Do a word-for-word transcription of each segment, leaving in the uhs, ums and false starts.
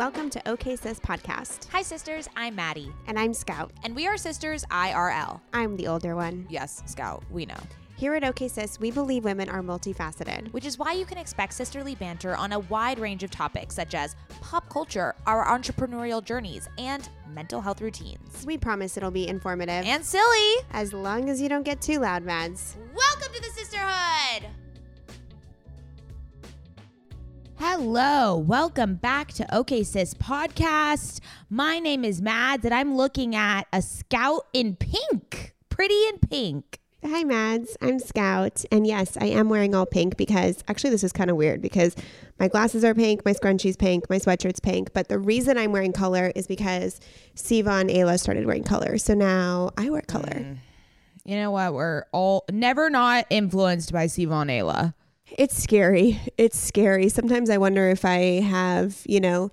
Welcome to OK Sis Podcast. Hi, sisters. I'm Maddie. And I'm Scout. And we are sisters I R L. I'm the older one. Yes, Scout, we know. Here at OK Sis, we believe women are multifaceted. Which is why you can expect sisterly banter on a wide range of topics such as pop culture, our entrepreneurial journeys, and mental health routines. We promise it'll be informative. And silly. As long as you don't get too loud, Mads. Welcome to the sisterhood. Hello, welcome back to OK Sis Podcast. My name is Mads, and I'm looking at a Scout in pink. Pretty in pink. Hi, Mads. I'm Scout. And yes, I am wearing all pink because actually this is kind of weird because my glasses are pink, my scrunchie's pink, my sweatshirt's pink. But the reason I'm wearing color is because Siva and Ayla started wearing color. So now I wear color. Mm. You know what? We're all never not influenced by Siva and Ayla. It's scary. It's scary. Sometimes I wonder if I have, you know,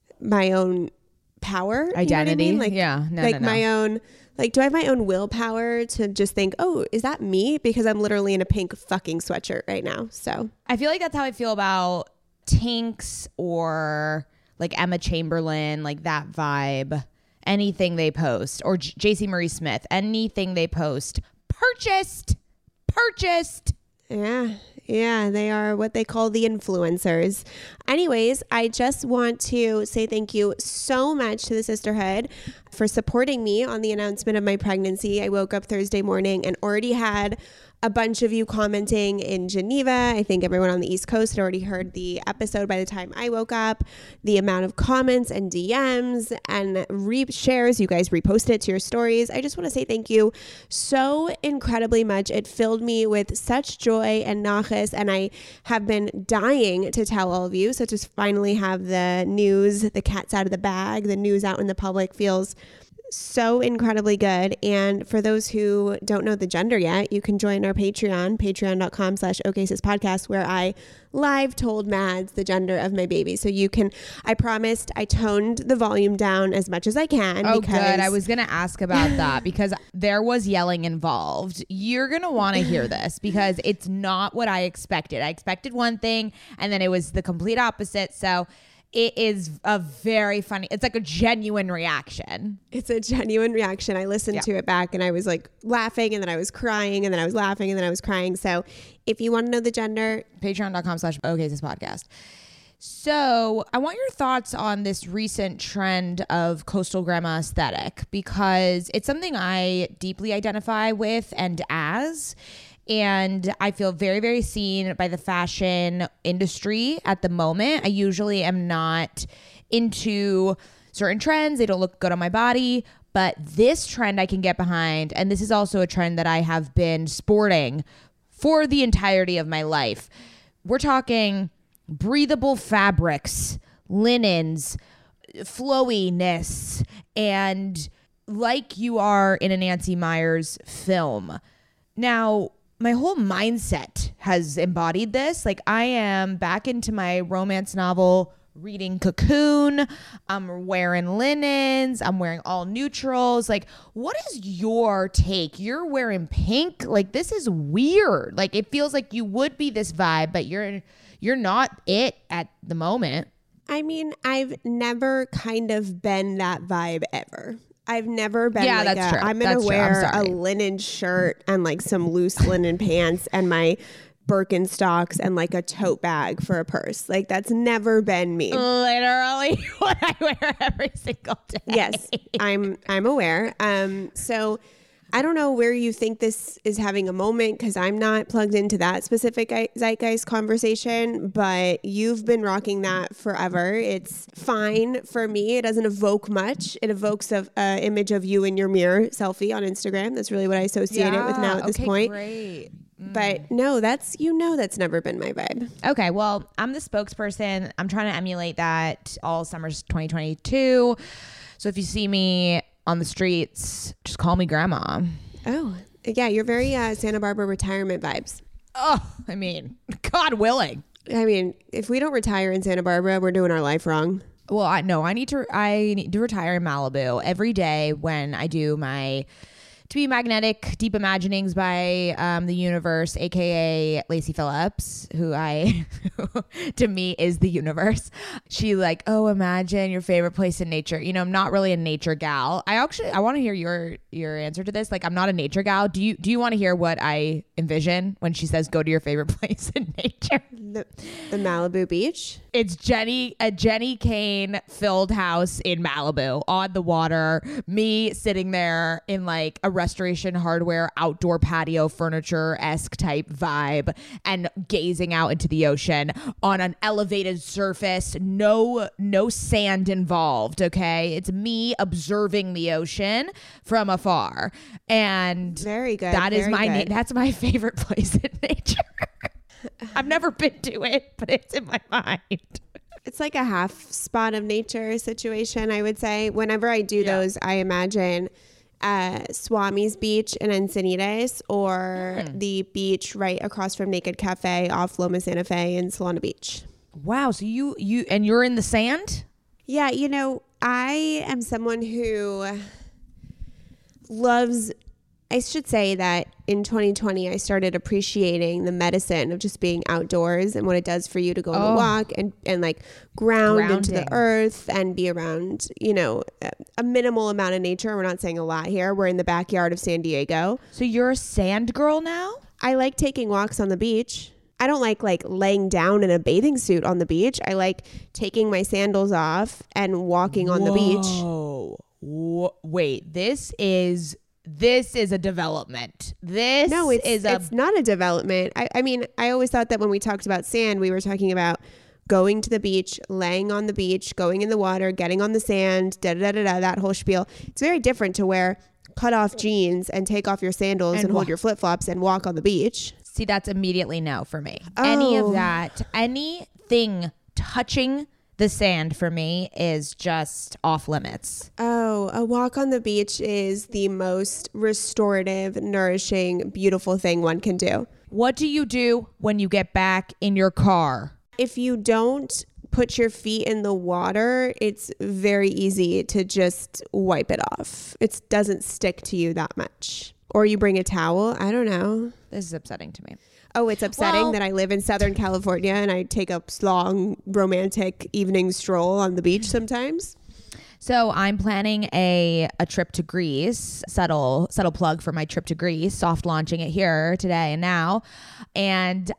my own power. Identity. You know what I mean? Like, yeah. No, like no, no. my own, like, do I have my own willpower to just think, oh, is that me? Because I'm literally in a pink fucking sweatshirt right now. So I feel like that's how I feel about Tinks or like Emma Chamberlain, like that vibe. Anything they post, or J- J.C. Marie Smith, anything they post, purchased, purchased. yeah. Yeah, they are what they call the influencers. Anyways, I just want to say thank you so much to the sisterhood for supporting me on the announcement of my pregnancy. I woke up Thursday morning and already had a bunch of you commenting in Geneva. I think everyone on the East Coast had already heard the episode by the time I woke up. The amount of comments and D Ms and re- shares, you guys reposted it to your stories. I just want to say thank you so incredibly much. It filled me with such joy and nachas, and I have been dying to tell all of you. So to finally have the news, the cat's out of the bag, the news out in the public feels so incredibly good. And for those who don't know the gender yet, you can join our Patreon, patreon.com slash OKSIS podcast, where I live told Mads the gender of my baby. So you can, I promised I toned the volume down as much as I can. Oh, because good. I was going to ask about that because there was yelling involved. You're going to want to hear this because it's not what I expected. I expected one thing and then it was the complete opposite. So it is a very funny, it's like a genuine reaction. It's a genuine reaction. I listened yeah. to it back and I was like laughing and then I was crying and then I was laughing and then I was crying. So if you want to know the gender, patreon.com slash OKSIS podcast. So I want your thoughts on this recent trend of coastal grandma aesthetic because it's something I deeply identify with and as. And I feel very, very seen by the fashion industry at the moment. I usually am not into certain trends. They don't look good on my body. But this trend I can get behind. And this is also a trend that I have been sporting for the entirety of my life. We're talking breathable fabrics, linens, flowiness, and like you are in a Nancy Meyers film. Now, my whole mindset has embodied this. Like I am back into my romance novel reading Cocoon. I'm wearing linens. I'm wearing all neutrals. Like, what is your take? You're wearing pink. Like, this is weird. Like, it feels like you would be this vibe, but you're you're not it at the moment. I mean, I've never kind of been that vibe ever. I've never been yeah, like that's a, true. I'm going to wear a linen shirt and like some loose linen pants and my Birkenstocks and like a tote bag for a purse. Like that's never been me. Literally what I wear every single day. Yes, I'm I'm aware. Um, so I don't know where you think this is having a moment because I'm not plugged into that specific zeitgeist conversation, but you've been rocking that forever. It's fine for me. It doesn't evoke much. It evokes an uh, image of you in your mirror selfie on Instagram. That's really what I associate yeah, it with now at this okay, point. Great. Mm. But no, that's, you know, that's never been my vibe. Okay, well, I'm the spokesperson. I'm trying to emulate that all summer twenty twenty-two. So if you see me on the streets, just call me grandma. Oh, yeah. You're very uh, Santa Barbara retirement vibes. Oh, I mean, God willing. I mean, if we don't retire in Santa Barbara, we're doing our life wrong. Well, I no, I need to I need to retire in Malibu every day when I do my To Be Magnetic, Deep Imaginings by um, the Universe, A K A Lacey Phillips, who I, to me, is the universe. She like, oh, imagine your favorite place in nature. You know, I'm not really a nature gal. I actually, I want to hear your your answer to this. Like, I'm not a nature gal. Do you do you want to hear what I envision when she says go to your favorite place in nature? The, the Malibu beach. It's Jenny, a Jenny Kane filled house in Malibu on the water. Me sitting there in like a Restoration Hardware outdoor patio furniture-esque type vibe and gazing out into the ocean on an elevated surface. No, no sand involved. Okay. It's me observing the ocean from afar. And very good. That is very my, na- good. that's my favorite place in nature. I've never been to it, but it's in my mind. It's like a half spot of nature situation, I would say. Whenever I do Yeah. those, I imagine uh, Swami's Beach in Encinitas or Hmm. the beach right across from Naked Cafe off Loma Santa Fe in Solana Beach. Wow. So you, you, and you're in the sand? Yeah, you know, I am someone who loves, I should say that in twenty twenty, I started appreciating the medicine of just being outdoors and what it does for you to go on Oh. a walk and, and like ground into the Grounding. earth and be around, you know, a- a minimal amount of nature. We're not saying a lot here. We're in the backyard of San Diego. So you're a sand girl now? I like taking walks on the beach. I don't like like laying down in a bathing suit on the beach. I like taking my sandals off and walking on the beach. Whoa. Wha- Wait, this is this is a development. This No, it's is a it's not a development. I, I mean, I always thought that when we talked about sand, we were talking about going to the beach, laying on the beach, going in the water, getting on the sand, da da da da, that whole spiel. It's very different to wear cut off jeans and take off your sandals and, And hold wa- your flip flops and walk on the beach. See, that's immediately no for me. Any Oh. of that, anything touching the sand for me is just off limits. Oh, a walk on the beach is the most restorative, nourishing, beautiful thing one can do. What do you do when you get back in your car? If you don't put your feet in the water, it's very easy to just wipe it off. It doesn't stick to you that much. Or you bring a towel. I don't know. This is upsetting to me. Oh, it's upsetting Well- that I live in Southern California and I take a long romantic evening stroll on the beach sometimes. So I'm planning a a trip to Greece. Subtle subtle plug for my trip to Greece. Soft launching it here today and now, and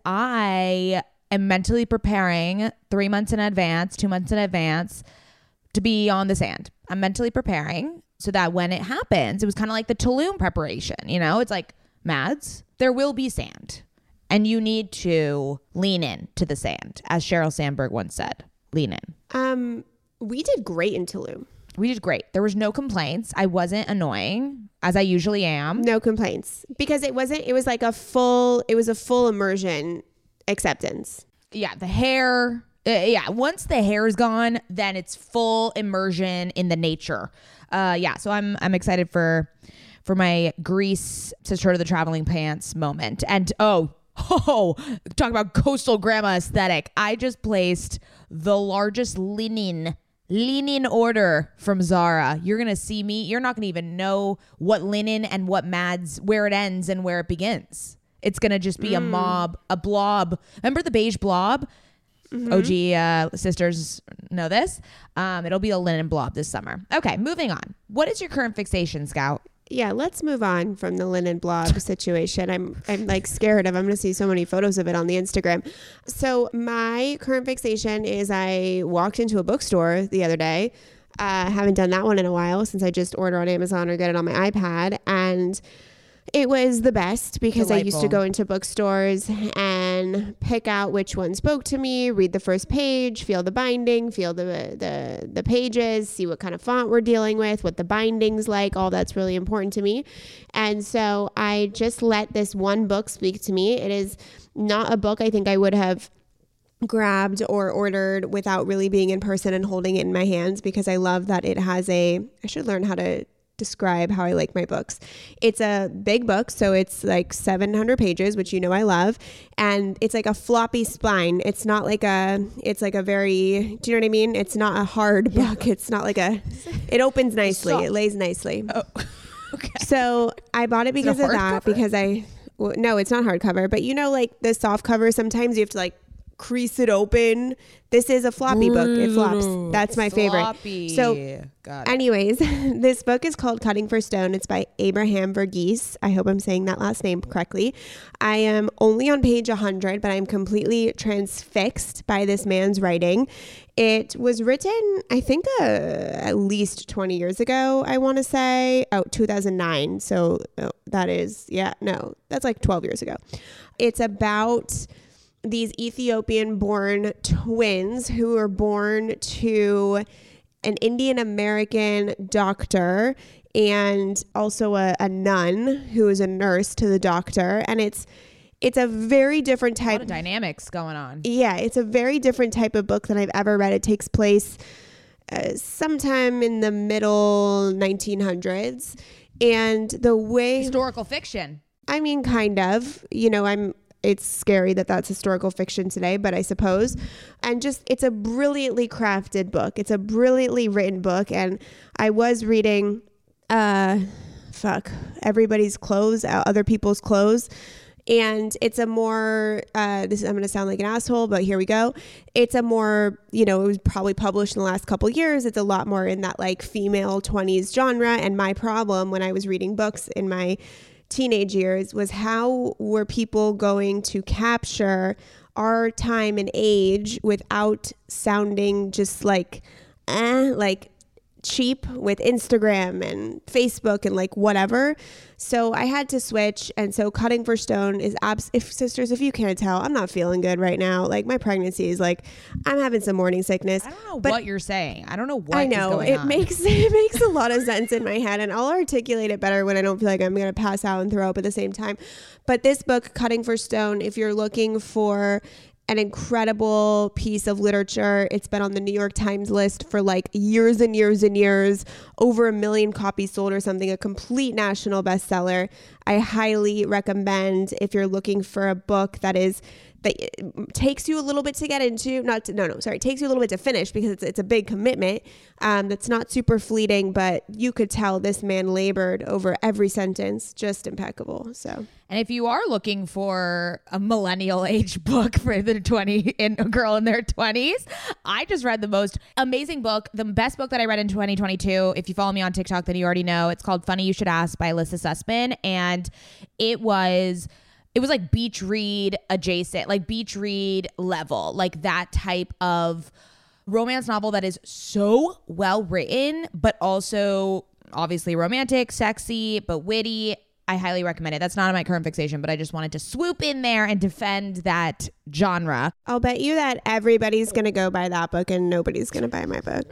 I am mentally preparing three months in advance, two months in advance, to be on the sand. I'm mentally preparing so that when it happens, it was kind of like the Tulum preparation. You know, it's like Mads, there will be sand, and you need to lean in to the sand, as Sheryl Sandberg once said. Lean in. Um, we did great in Tulum. We did great. There was no complaints. I wasn't annoying, as I usually am. No complaints because it wasn't, it was like a full, it was a full immersion acceptance. Yeah, the hair. Uh, yeah, once the hair is gone, then it's full immersion in the nature. Uh, yeah, so I'm I'm excited for for my Greece Sister to the Traveling Pants moment. And oh, oh, talk about coastal grandma aesthetic. I just placed the largest linen linen order from Zara. You're gonna see me. You're not gonna even know what linen and what Mads, where it ends and where it begins. It's gonna just be mm. a mob, a blob. Remember the beige blob? Mm-hmm. O G uh, sisters know this. Um, it'll be a linen blob this summer. Okay, moving on. What is your current fixation, Scout? Yeah, let's move on from the linen blob situation. I'm I'm like scared of I'm going to see so many photos of it on the Instagram. So my current fixation is I walked into a bookstore the other day. I uh, haven't done that one in a while since I just order on Amazon or get it on my iPad. And it was the best because Delightful. I used to go into bookstores and pick out which one spoke to me, read the first page, feel the binding, feel the the the pages, see what kind of font we're dealing with, what the binding's like, all that's really important to me. And so I just let this one book speak to me. It is not a book I think I would have grabbed or ordered without really being in person and holding it in my hands because I love that it has a, I should learn how to describe how I like my books. It's a big book, so it's like seven hundred pages, which you know I love, and it's like a floppy spine. It's not like a, it's like a very, do you know what I mean? It's not a hard book. It's not like a, it opens nicely. So- it lays nicely. Oh. Okay. So I bought it because it a of that, hardcover? because I, well, no, it's not hardcover, but you know, like the soft cover, sometimes you have to like crease it open. This is a floppy book. It flops. That's my Floppy. favorite. So Got it. anyways, this book is called Cutting for Stone. It's by Abraham Verghese. I hope I'm saying that last name correctly. I am only on page one hundred, but I'm completely transfixed by this man's writing. It was written, I think, uh, at least twenty years ago, I want to say. Oh, two thousand nine. So oh, that is, yeah, no, that's like twelve years ago. It's about these Ethiopian-born twins who were born to an Indian American doctor and also a, a nun who is a nurse to the doctor. And it's it's a very different A lot type of dynamics going on. Yeah, it's a very different type of book than I've ever read. It takes place uh, sometime in the middle nineteen hundreds. And the way... Historical fiction. I mean, kind of. You know, I'm... It's scary that that's historical fiction today, but I suppose. And just, it's a brilliantly crafted book. It's a brilliantly written book. And I was reading, uh, fuck, Everybody's Clothes, Other People's Clothes. And it's a more, uh, this I'm going to sound like an asshole, but here we go. It's a more, you know, it was probably published in the last couple years. It's a lot more in that like female twenties genre. And my problem when I was reading books in my teenage years was how were people going to capture our time and age without sounding just like, eh, like cheap with Instagram and Facebook and like whatever. So I had to switch. And so Cutting for Stone is abs- if sisters, if you can't tell, I'm not feeling good right now. Like my pregnancy is like, I'm having some morning sickness. I don't know but what you're saying. I don't know what I is know going it on. makes it makes a lot of sense in my head, and I'll articulate it better when I don't feel like I'm going to pass out and throw up at the same time. But this book, Cutting for Stone, if you're looking for an incredible piece of literature. It's been on the New York Times list for like years and years and years, over a million copies sold or something, a complete national bestseller. I highly recommend if you're looking for a book that is that takes you a little bit to get into, not to, no, no, sorry, takes you a little bit to finish because it's, it's a big commitment. Um, that's not super fleeting, but you could tell this man labored over every sentence, just impeccable. So. And if you are looking for a millennial age book for the twenty in a girl in their twenties, I just read the most amazing book, the best book that I read in twenty twenty-two. If you follow me on TikTok, then you already know. It's called Funny You Should Ask by Alyssa Sussman. And it was, it was like beach read adjacent, like beach read level, like that type of romance novel that is so well written, but also obviously romantic, sexy, but witty. I highly recommend it. That's not my current fixation, but I just wanted to swoop in there and defend that genre. I'll bet you that everybody's going to go buy that book and nobody's going to buy my book.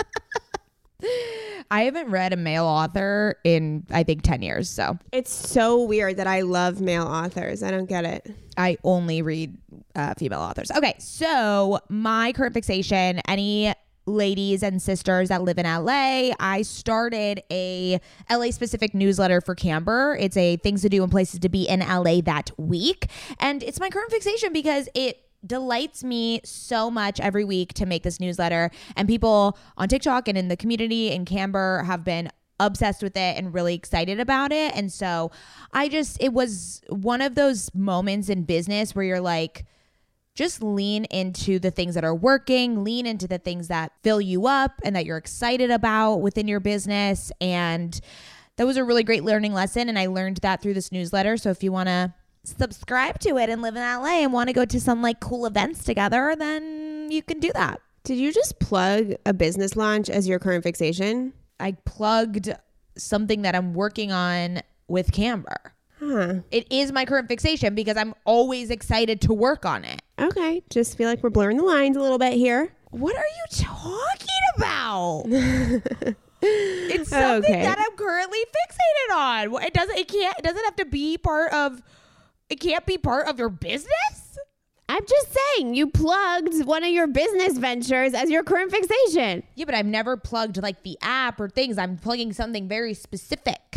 I haven't read a male author in, I think, ten years. So it's so weird that I love male authors. I don't get it. I only read uh, female authors. Okay, so my current fixation, any ladies and sisters that live in L A, I started a L A specific newsletter for Camber. It's a things to do and places to be in L A that week. And it's my current fixation because it delights me so much every week to make this newsletter. And people on TikTok and in the community in Camber have been obsessed with it and really excited about it. And so I just, it was one of those moments in business where you're like, just lean into the things that are working, lean into the things that fill you up and that you're excited about within your business. And that was a really great learning lesson. And I learned that through this newsletter. So if you want to subscribe to it and live in L A and want to go to some like cool events together, then you can do that. Did you just plug a business launch as your current fixation? I plugged something that I'm working on with Camber. Huh. It is my current fixation because I'm always excited to work on it. Okay. Just feel like we're blurring the lines a little bit here. What are you talking about? It's something Okay. that I'm currently fixated on. It doesn't, it can't, it doesn't have to be part of, it can't be part of your business. I'm just saying, you plugged one of your business ventures as your current fixation. Yeah, but I've never plugged like the app or things. I'm plugging something very specific.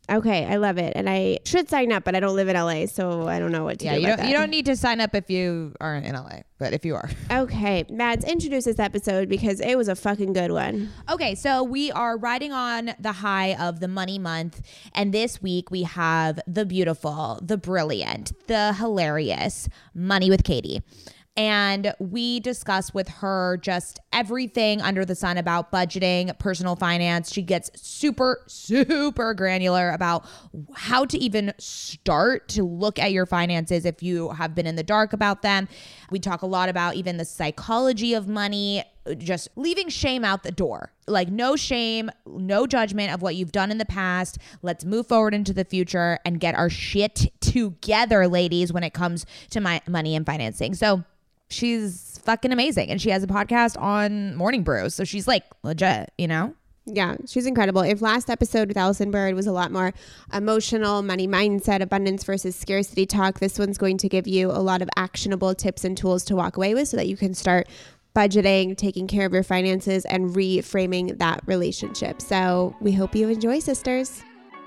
Okay, I love it. And I should sign up, but I don't live in L A, so I don't know what to Yeah, do you about don't that. you don't need to sign up if you aren't in L A, but if you are. Okay, Mads, introduce this episode because it was a fucking good one. Okay, so we are riding on the high of the money month, and this week we have the beautiful, the brilliant, the hilarious Money with Katie. And we discuss with her just everything under the sun about budgeting, personal finance. She gets super, super granular about how to even start to look at your finances if you have been in the dark about them. We talk a lot about even the psychology of money, just leaving shame out the door. Like no shame, no judgment of what you've done in the past. Let's move forward into the future and get our shit together, ladies, when it comes to my money and financing. So she's fucking amazing. And she has a podcast on Morning Brew. So she's like legit, you know? Yeah, she's incredible. If last episode with Allison Bird was a lot more emotional, money mindset, abundance versus scarcity talk, this one's going to give you a lot of actionable tips and tools to walk away with so that you can start budgeting, taking care of your finances, and reframing that relationship. So we hope you enjoy, sisters.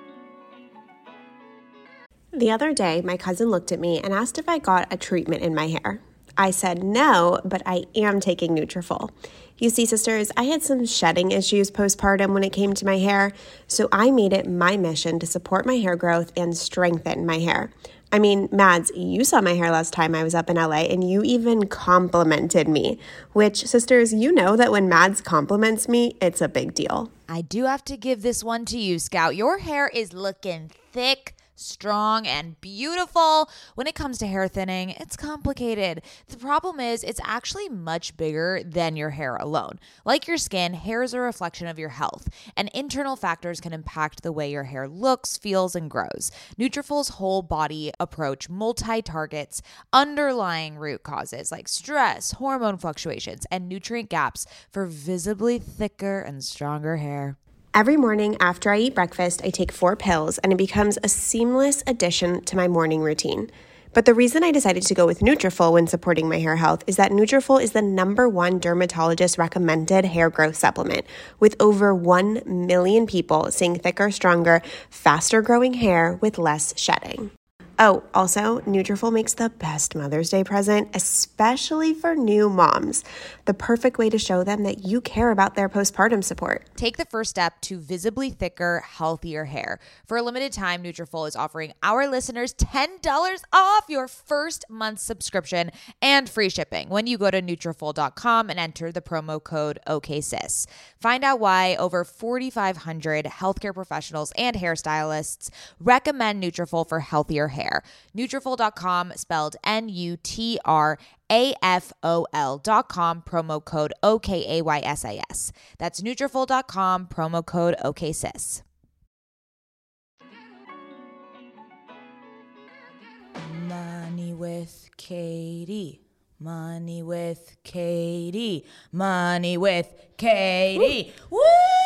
The other day, my cousin looked at me and asked if I got a treatment in my hair. I said no, but I am taking Nutrafol. You see, sisters, I had some shedding issues postpartum when it came to my hair, so I made it my mission to support my hair growth and strengthen my hair. I mean, Mads, you saw my hair last time I was up in L A, and you even complimented me, which, sisters, you know that when Mads compliments me, it's a big deal. I do have to give this one to you, Scout. Your hair is looking thick, strong, and beautiful. When it comes to hair thinning, it's complicated. The problem is it's actually much bigger than your hair alone. Like your skin, hair is a reflection of your health, and internal factors can impact the way your hair looks, feels, and grows. Nutrafol's whole body approach multi-targets underlying root causes like stress, hormone fluctuations, and nutrient gaps for visibly thicker and stronger hair. Every morning after I eat breakfast, I take four pills, and it becomes a seamless addition to my morning routine. But the reason I decided to go with Nutrafol when supporting my hair health is that Nutrafol is the number one dermatologist recommended hair growth supplement, with over one million people seeing thicker, stronger, faster growing hair with less shedding. Oh, also, Nutrafol makes the best Mother's Day present, especially for new moms. The perfect way to show them that you care about their postpartum support. Take the first step to visibly thicker, healthier hair. For a limited time, Nutrafol is offering our listeners ten dollars off your first month's subscription and free shipping when you go to Nutrafol dot com and enter the promo code OKSIS. Find out why over forty-five hundred healthcare professionals and hairstylists recommend Nutrafol for healthier hair. Nutrafol dot com, spelled N U T R A F O L dot com, promo code O K A Y S I S. That's Nutrafol dot com, promo code O K S I S. Money with Katie. Money with Katie. Money with Katie. Woo!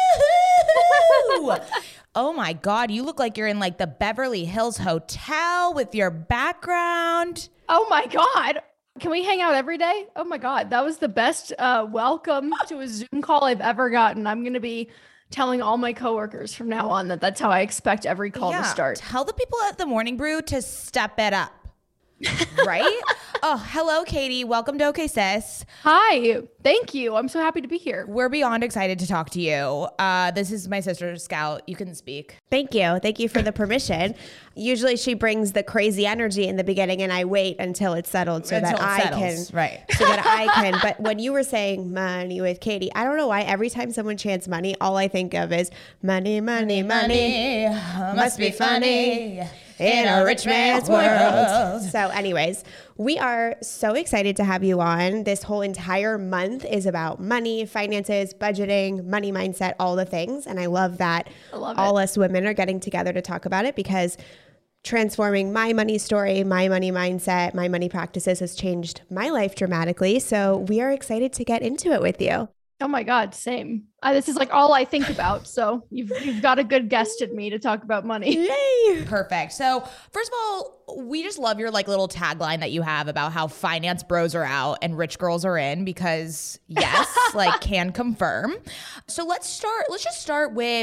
Oh my God, you look like you're in like the Beverly Hills Hotel with your background. Oh my God. Can we hang out every day? Oh my God. That was the best uh, welcome to a Zoom call I've ever gotten. I'm going to be telling all my coworkers from now on that that's how I expect every call Yeah, to start. Tell the people at the Morning Brew to step it up. Right? Oh, hello, Katie. Welcome to OK Sis. Hi. Thank you. I'm so happy to be here. We're beyond excited to talk to you. Uh, this is my sister, Scout. You can speak. Thank you. Thank you for the permission. Usually she brings the crazy energy in the beginning and I wait until it's settled so Until that it I settles, can. right. So that I can. But when you were saying money with Katie, I don't know why every time someone chants money, all I think of is money, money, money. Money must be funny in a rich man's world. So anyways, we are so excited to have you on. This whole entire month is about money, finances, budgeting, money mindset, all the things. And I love that I love all it. us women are getting together to talk about it because transforming my money story, my money mindset, my money practices has changed my life dramatically. So we are excited to get into it with you. Oh my God. Same. I, this is like all I think about. So you've, you've got a good guest at me to talk about money. Yay! Perfect. So first of all, we just love your like little tagline that you have about how finance bros are out and rich girls are in because yes, like can confirm. So let's start, let's just start with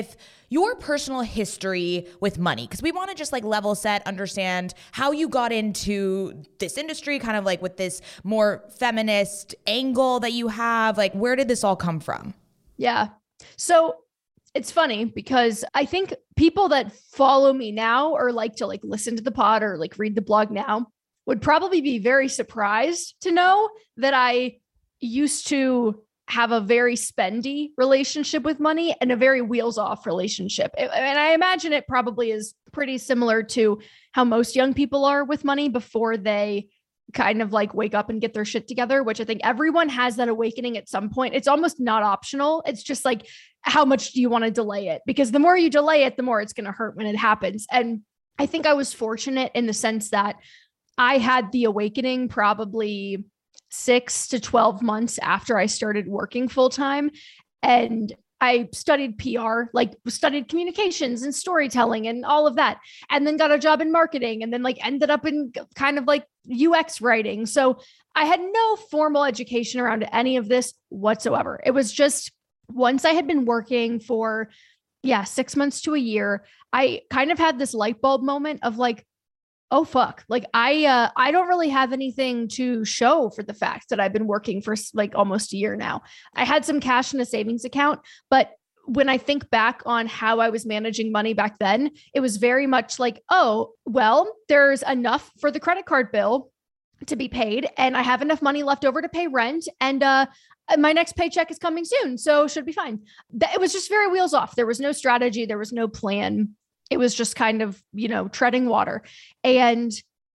your personal history with money, because we want to just like level set, understand how you got into this industry, kind of like with this more feminist angle that you have. Like, where did this all come from? Yeah. So it's funny because I think people that follow me now or like to like listen to the pod or like read the blog now would probably be very surprised to know that I used to have a very spendy relationship with money and a very wheels off relationship. And I imagine it probably is pretty similar to how most young people are with money before they kind of like wake up and get their shit together, which I think everyone has that awakening at some point. It's almost not optional. It's just like, how much do you want to delay it? Because the more you delay it, the more it's going to hurt when it happens. And I think I was fortunate in the sense that I had the awakening probably six to twelve months after I started working full time. And I studied P R, like studied communications and storytelling and all of that. And then got a job in marketing and then like ended up in kind of like U X writing. So I had no formal education around any of this whatsoever. It was just once I had been working for, yeah, six months to a year, I kind of had this light bulb moment of like, oh, fuck. Like I, uh, I don't really have anything to show for the fact that I've been working for like almost a year now. I had some cash in a savings account, but when I think back on how I was managing money back then, it was very much like, oh, well, there's enough for the credit card bill to be paid and I have enough money left over to pay rent and, uh, my next paycheck is coming soon. So should be fine. It was just very wheels off. There was no strategy. There was no plan. It was just kind of, you know, treading water. And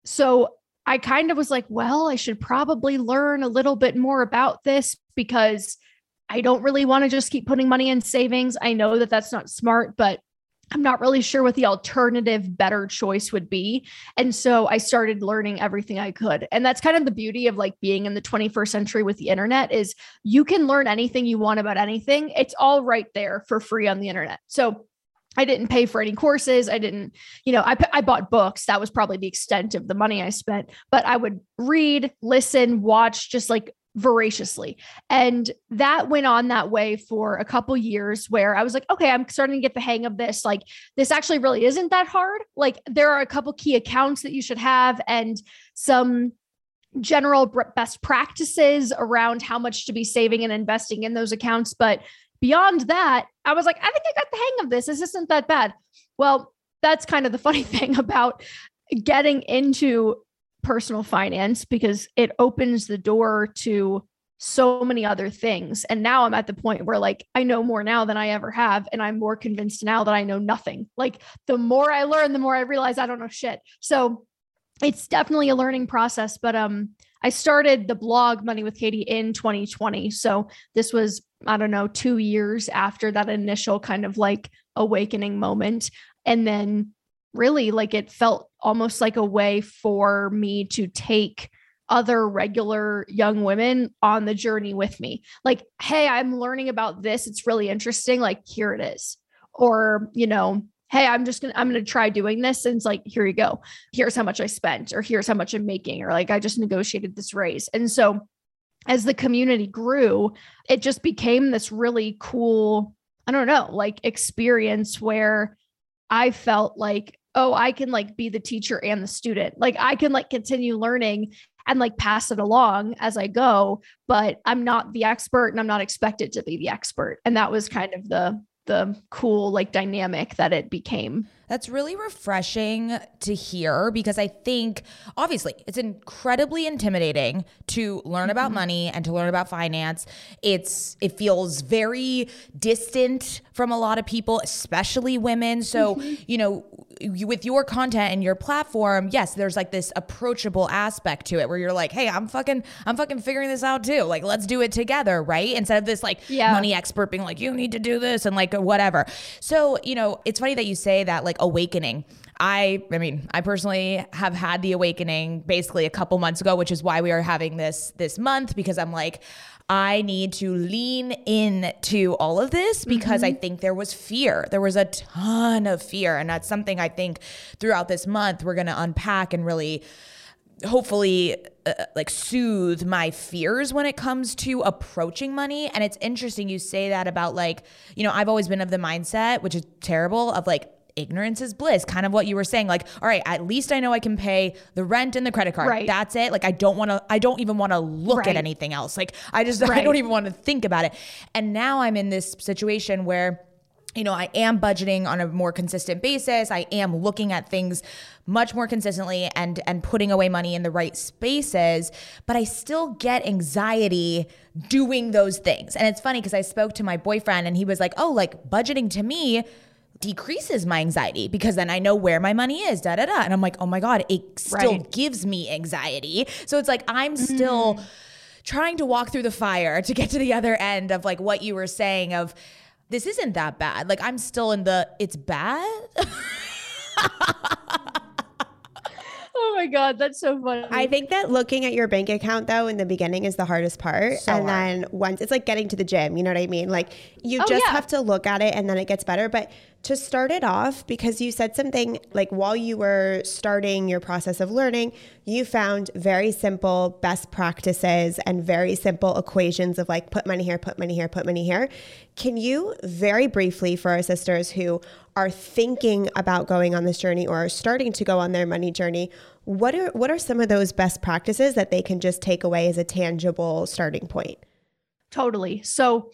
so I kind of was like, well, I should probably learn a little bit more about this because I don't really want to just keep putting money in savings. I know that that's not smart, but I'm not really sure what the alternative better choice would be. And so I started learning everything I could. And that's kind of the beauty of like being in the twenty-first century with the internet is you can learn anything you want about anything. It's all right there for free on the internet. So I didn't pay for any courses. I didn't, you know, I, I bought books. That was probably the extent of the money I spent, but I would read, listen, watch, just like voraciously. And that went on that way for a couple years where I was like, okay, I'm starting to get the hang of this. Like this actually really isn't that hard. Like there are a couple key accounts that you should have and some general best practices around how much to be saving and investing in those accounts. But beyond that, I was like, I think I got the hang of this. This isn't that bad. Well, that's kind of the funny thing about getting into personal finance because it opens the door to so many other things. And now I'm at the point where like, I know more now than I ever have. And I'm more convinced now that I know nothing. Like the more I learn, the more I realize I don't know shit. So it's definitely a learning process, but, um, I started the blog Money with Katie in twenty twenty. So this was, I don't know, two years after that initial kind of like awakening moment. And then really like it felt almost like a way for me to take other regular young women on the journey with me. Like, hey, I'm learning about this. It's really interesting. Like, here it is. Or, you know, hey, I'm just going to, I'm going to try doing this. And it's like, here you go. Here's how much I spent, or here's how much I'm making, or like, I just negotiated this raise. And so as the community grew, it just became this really cool, I don't know, like experience where I felt like, oh, I can like be the teacher and the student. Like I can like continue learning and like pass it along as I go, but I'm not the expert and I'm not expected to be the expert. And that was kind of the the cool like dynamic that it became. That's really refreshing to hear because I think obviously it's incredibly intimidating to learn mm-hmm. about money and to learn about finance. It's it feels very distant from a lot of people, especially women. So, mm-hmm. you know, you, with your content and your platform, yes, there's like this approachable aspect to it where you're like, hey, I'm fucking I'm fucking figuring this out too. Like, let's do it together, right? Instead of this like yeah. money expert being like, you need to do this and like whatever. So, you know, it's funny that you say that like awakening. I, I mean, I personally have had the awakening basically a couple months ago, which is why we are having this, this month, because I'm like, I need to lean in to all of this because mm-hmm. I think there was fear. There was a ton of fear. And that's something I think throughout this month, we're going to unpack and really hopefully uh, like soothe my fears when it comes to approaching money. And it's interesting you say that about like, you know, I've always been of the mindset, which is terrible, of like, ignorance is bliss, kind of what you were saying. Like, all right, at least I know I can pay the rent and the credit card. Right. That's it. Like, I don't want to, I don't even want to look Right. at anything else. Like, I just, Right. I don't even want to think about it. And now I'm in this situation where, you know, I am budgeting on a more consistent basis. I am looking at things much more consistently and and putting away money in the right spaces, but I still get anxiety doing those things. And it's funny because I spoke to my boyfriend and he was like, "Oh, like budgeting to me decreases my anxiety because then I know where my money is, da da da." And I'm like, "Oh my God, it still Right. gives me anxiety." So it's like I'm still mm. trying to walk through the fire to get to the other end of like what you were saying of this isn't that bad. Like I'm still in the, it's bad. Oh my God, that's so funny. I think that looking at your bank account though in the beginning is the hardest part. So and hard. then once it's like getting to the gym, you know what I mean? Like you Oh, just yeah. have to look at it and then it gets better. But to start it off, because you said something like while you were starting your process of learning, you found very simple best practices and very simple equations of like put money here, put money here, put money here. Can you very briefly for our sisters who are thinking about going on this journey or are starting to go on their money journey, what are what are some of those best practices that they can just take away as a tangible starting point? Totally. So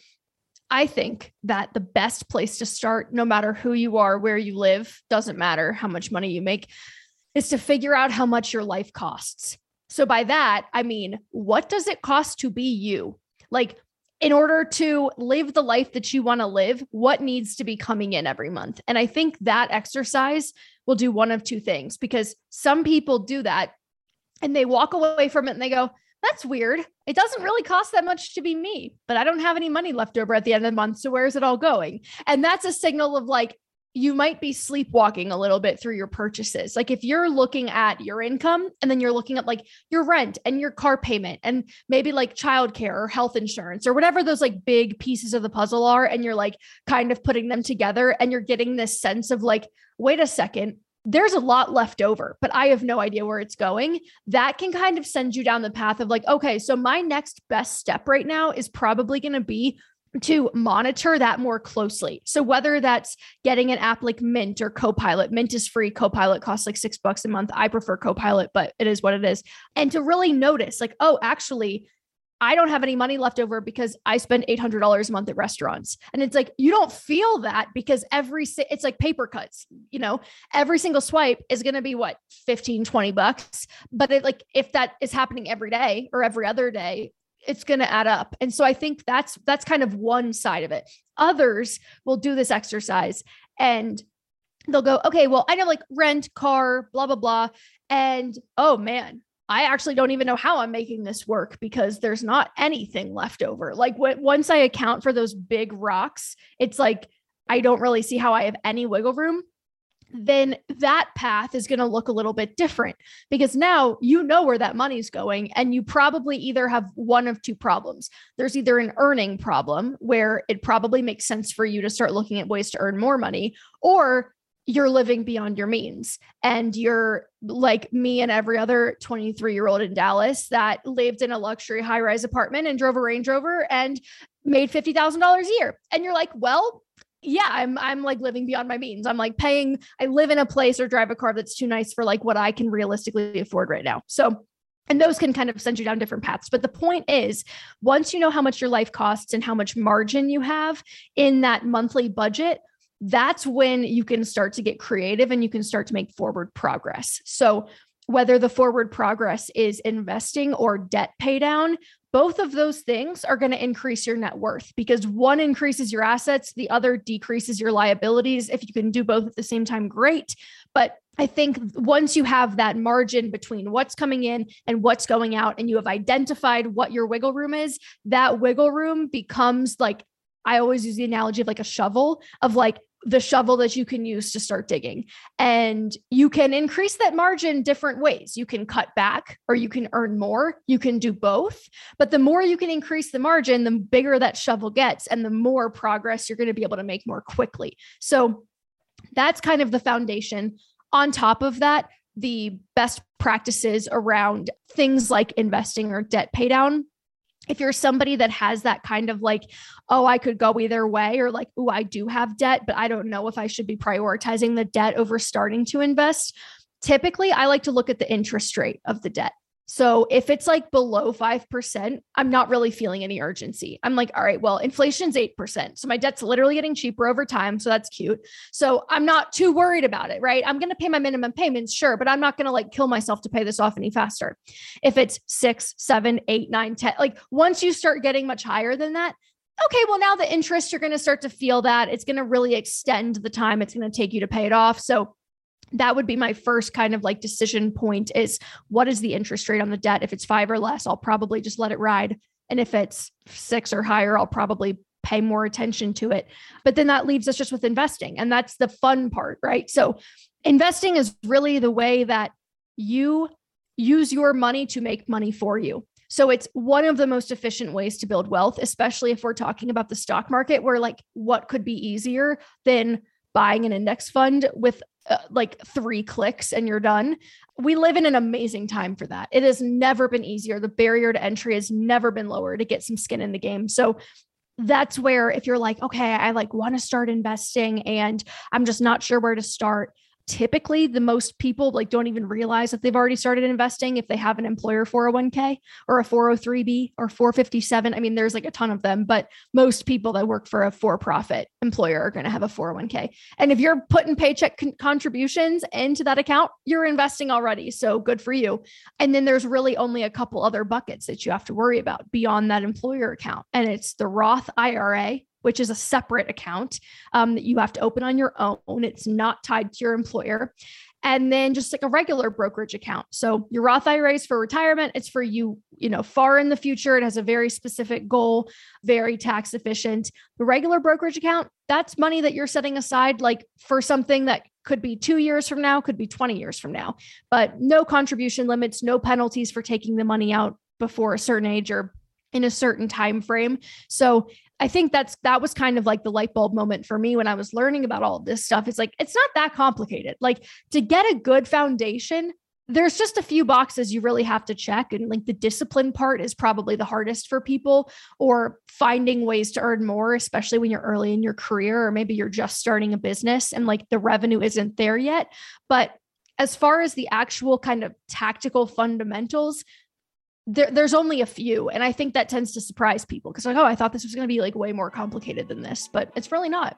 I think that the best place to start, no matter who you are, where you live, doesn't matter how much money you make, is to figure out how much your life costs. So by that, I mean, what does it cost to be you? Like, in order to live the life that you want to live, what needs to be coming in every month? And I think that exercise will do one of two things, because some people do that and they walk away from it and they go, that's weird. It doesn't really cost that much to be me, but I don't have any money left over at the end of the month. So where's it all going? And that's a signal of like, you might be sleepwalking a little bit through your purchases. Like if you're looking at your income and then you're looking at like your rent and your car payment and maybe like childcare or health insurance or whatever those like big pieces of the puzzle are, and you're like kind of putting them together and you're getting this sense of like, wait a second, there's a lot left over, but I have no idea where it's going. That can kind of send you down the path of like, okay, so my next best step right now is probably going to be to monitor that more closely. So whether that's getting an app like Mint or Copilot, Mint is free. Copilot costs like six bucks a month. I prefer Copilot, but it is what it is. And to really notice like, oh, actually, I don't have any money left over because I spend eight hundred dollars a month at restaurants. And it's like, you don't feel that because every, it's like paper cuts, you know, every single swipe is going to be what, fifteen, twenty bucks. But it, like, if that is happening every day or every other day, it's going to add up. And so I think that's, that's kind of one side of it. Others will do this exercise and they'll go, okay, well, I know like rent, car, blah, blah, blah. And oh man, I actually don't even know how I'm making this work because there's not anything left over. Like when, once I account for those big rocks, it's like, I don't really see how I have any wiggle room. Then that path is going to look a little bit different because now you know where that money's going and you probably either have one of two problems. There's either an earning problem where it probably makes sense for you to start looking at ways to earn more money, or you're living beyond your means and you're like me and every other twenty-three year old in Dallas that lived in a luxury high-rise apartment and drove a Range Rover and made fifty thousand dollars a year. And you're like, well, yeah, I'm, I'm like living beyond my means. I'm like paying, I live in a place or drive a car that's too nice for like what I can realistically afford right now. So, and those can kind of send you down different paths. But the point is, once you know how much your life costs and how much margin you have in that monthly budget, that's when you can start to get creative and you can start to make forward progress. So whether the forward progress is investing or debt pay down, both of those things are going to increase your net worth because one increases your assets, the other decreases your liabilities. If you can do both at the same time, great. But I think once you have that margin between what's coming in and what's going out, and you have identified what your wiggle room is, that wiggle room becomes like, I always use the analogy of like a shovel, of like the shovel that you can use to start digging. And you can increase that margin different ways. You can cut back or you can earn more. You can do both. But the more you can increase the margin, the bigger that shovel gets and the more progress you're going to be able to make more quickly. So that's kind of the foundation. On top of that, the best practices around things like investing or debt pay down. If you're somebody that has that kind of like, oh, I could go either way, or like, oh, I do have debt, but I don't know if I should be prioritizing the debt over starting to invest. Typically, I like to look at the interest rate of the debt. So if it's like below five percent, I'm not really feeling any urgency. I'm like, all right, well, inflation's eight percent. So my debt's literally getting cheaper over time. So that's cute. So I'm not too worried about it, right? I'm going to pay my minimum payments, sure, but I'm not going to like kill myself to pay this off any faster. If it's six, seven, eight, nine, ten, like once you start getting much higher than that, okay, well, now the interest, you're going to start to feel that it's going to really extend the time it's going to take you to pay it off. So that would be my first kind of like decision point is what is the interest rate on the debt? If it's five or less, I'll probably just let it ride. And if it's six or higher, I'll probably pay more attention to it. But then that leaves us just with investing. And that's the fun part, right? So investing is really the way that you use your money to make money for you. So it's one of the most efficient ways to build wealth, especially if we're talking about the stock market, where like what could be easier than buying an index fund with uh, like three clicks and you're done. We live in an amazing time for that. It has never been easier. The barrier to entry has never been lower to get some skin in the game. So that's where if you're like, okay, I like want to start investing and I'm just not sure where to start. Typically, the most people like don't even realize that they've already started investing if they have an employer four oh one k or a four oh three b or four fifty-seven. I mean, there's like a ton of them, but most people that work for a for-profit employer are going to have a four oh one k. And if you're putting paycheck con- contributions into that account, you're investing already. So good for you. And then there's really only a couple other buckets that you have to worry about beyond that employer account. And it's the Roth I R A, which is a separate account um, that you have to open on your own. It's not tied to your employer. And then just like a regular brokerage account. So your Roth I R A is for retirement. It's for you, you know, far in the future. It has a very specific goal, very tax efficient. The regular brokerage account, that's money that you're setting aside like for something that could be two years from now, could be twenty years from now, but no contribution limits, no penalties for taking the money out before a certain age or in a certain time frame. So I think that's, that was kind of like the light bulb moment for me when I was learning about all of this stuff. It's like, it's not that complicated. Like to get a good foundation, there's just a few boxes you really have to check. And like the discipline part is probably the hardest for people, or finding ways to earn more, especially when you're early in your career, or maybe you're just starting a business and like the revenue isn't there yet. But as far as the actual kind of tactical fundamentals, There, there's only a few. And I think that tends to surprise people because like, oh, I thought this was going to be like way more complicated than this, but it's really not.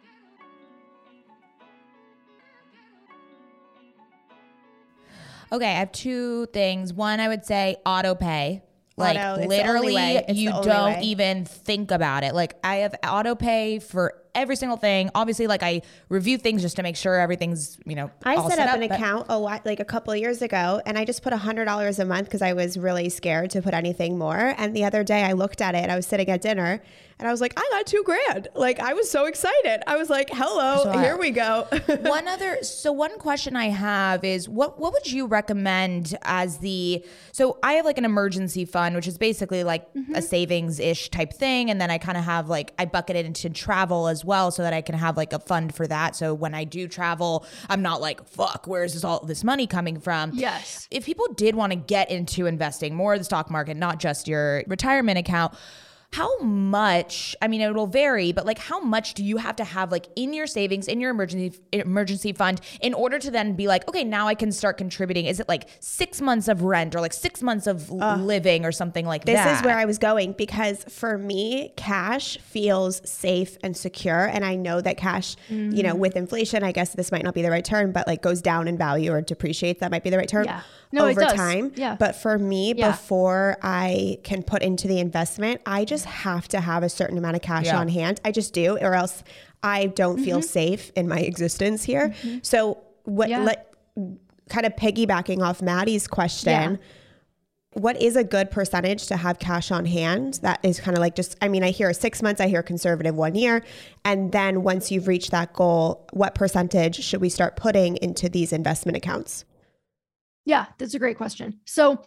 Okay, I have two things. One, I would say auto pay. Like Auto, literally, you don't way. even think about it. Like I have auto pay for every single thing. Obviously, like I review things just to make sure everything's, you know, I all set, set up, up an but- account a while, like a couple of years ago, and I just put one hundred dollars a month because I was really scared to put anything more. And the other day I looked at it, I was sitting at dinner and I was like, I got two grand. Like I was so excited. I was like, hello, So I- here we go. one other, so one question I have is what, what would you recommend as the, so I have like an emergency fund, which is basically like mm-hmm. a savings-ish type thing. And then I kind of have like, I bucket it into travel as well so that I can have like a fund for that. So when I do travel, I'm not like, fuck, where's this all this money coming from? Yes. If people did want to get into investing more in the stock market, not just your retirement account, how much, I mean, it will vary, but like how much do you have to have like in your savings, in your emergency emergency fund in order to then be like, okay, now I can start contributing? Is it like six months of rent or like six months of uh, living or something like this that? This is where I was going because for me, cash feels safe and secure. And I know that cash, mm-hmm. you know, with inflation, I guess this might not be the right term, but like goes down in value or depreciates. That might be the right term. Yeah. No, over it does. time. Yeah. But for me, yeah. before I can put into the investment, I just have to have a certain amount of cash yeah. on hand. I just do, or else I don't mm-hmm. feel safe in my existence here. Mm-hmm. So what, yeah. let, kind of piggybacking off Maddie's question, yeah. what is a good percentage to have cash on hand? That is kind of like just, I mean, I hear six months, I hear conservative one year. And then once you've reached that goal, what percentage should we start putting into these investment accounts? Yeah, that's a great question. So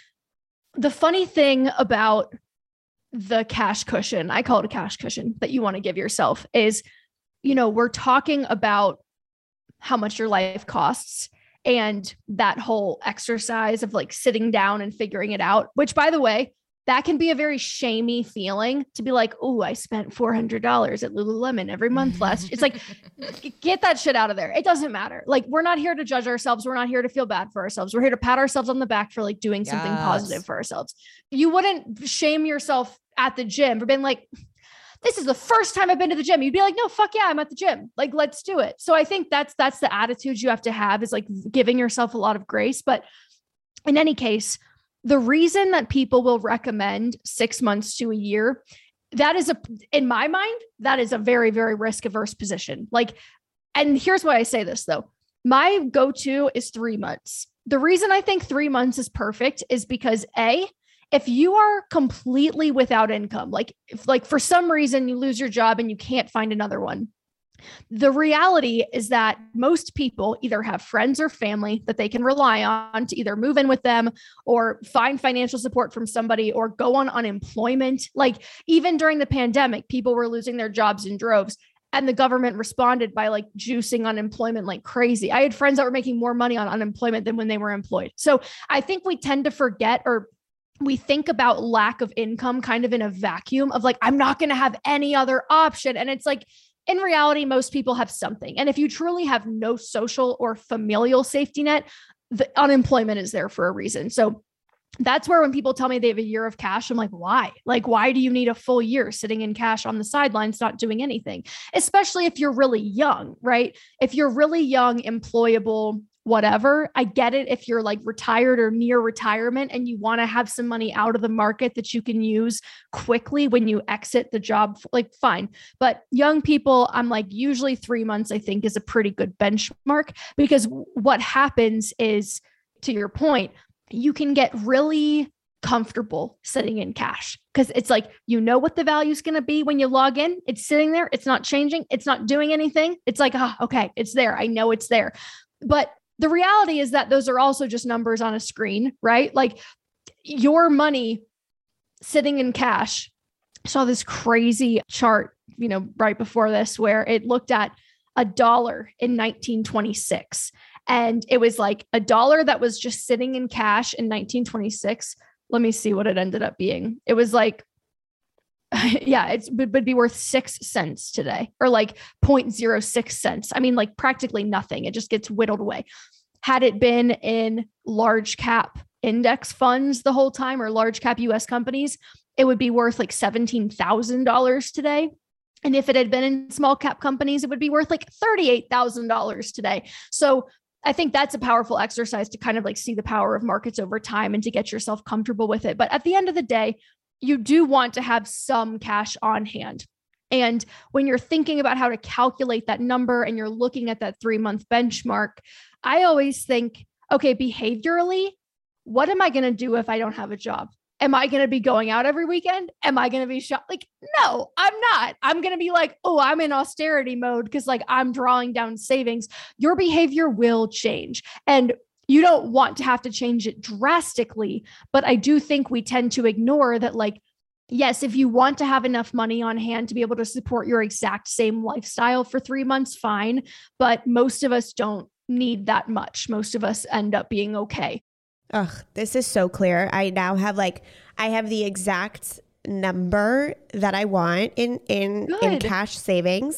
the funny thing about the cash cushion, I call it a cash cushion that you want to give yourself is, you know, we're talking about how much your life costs. and that whole exercise of like sitting down and figuring it out, which by the way, that can be a very shamey feeling to be like, oh, I spent four hundred dollars at Lululemon every month last. It's like, get that shit out of there. It doesn't matter. Like, we're not here to judge ourselves. We're not here to feel bad for ourselves. We're here to pat ourselves on the back for like doing something Yes. positive for ourselves. You wouldn't shame yourself at the gym for being like, this is the first time I've been to the gym. You'd be like, no, fuck yeah, I'm at the gym. Like, let's do it. So I think that's, that's the attitude you have to have, is like giving yourself a lot of grace. But in any case, the reason that people will recommend six months to a year, that is a, in my mind, that is a very, very risk averse position. Like, and here's why I say this though. My go-to is three months. The reason I think three months is perfect is because A, if you are completely without income, like if like for some reason you lose your job and you can't find another one, the reality is that most people either have friends or family that they can rely on to either move in with them or find financial support from somebody or go on unemployment. Like even during the pandemic, people were losing their jobs in droves and the government responded by like juicing unemployment like crazy. I had friends that were making more money on unemployment than when they were employed. So I think we tend to forget, or we think about lack of income kind of in a vacuum of like, I'm not going to have any other option. And it's like, in reality, most people have something. And if you truly have no social or familial safety net, the unemployment is there for a reason. So that's where when people tell me they have a year of cash, I'm like, why? Like, why do you need a full year sitting in cash on the sidelines, not doing anything? Especially if you're really young, right? If you're really young, employable, whatever, I get it. If you're like retired or near retirement and you want to have some money out of the market that you can use quickly when you exit the job, like fine. But young people, I'm like, usually three months, I think is a pretty good benchmark, because what happens is, to your point, you can get really comfortable sitting in cash because it's like, you know what the value is going to be when you log in. It's sitting there. It's not changing. It's not doing anything. It's like, ah, oh, okay, it's there. I know it's there. But the reality is that those are also just numbers on a screen, right? Like your money sitting in cash. I saw this crazy chart, you know, right before this, where it looked at a dollar in nineteen twenty-six. And it was like a dollar that was just sitting in cash in nineteen twenty-six. Let me see what it ended up being. It was like, yeah, it would be worth six cents today, or like zero point zero six cents. I mean, like practically nothing. It just gets whittled away. Had it been in large cap index funds the whole time, or large cap U S companies, it would be worth like seventeen thousand dollars today. And if it had been in small cap companies, it would be worth like thirty-eight thousand dollars today. So I think that's a powerful exercise to kind of like see the power of markets over time and to get yourself comfortable with it. But at the end of the day, you do want to have some cash on hand. And when you're thinking about how to calculate that number and you're looking at that three month benchmark, I always think, okay, behaviorally, what am I going to do if I don't have a job? Am I going to be going out every weekend? Am I going to be shop? Like, no, I'm not. I'm going to be like, oh, I'm in austerity mode because like I'm drawing down savings. Your behavior will change. And you don't want to have to change it drastically, but I do think we tend to ignore that. Like, yes, if you want to have enough money on hand to be able to support your exact same lifestyle for three months, fine. But most of us don't need that much. Most of us end up being okay. Ugh, this is so clear. I now have like, I have the exact number that I want in, in, in cash savings.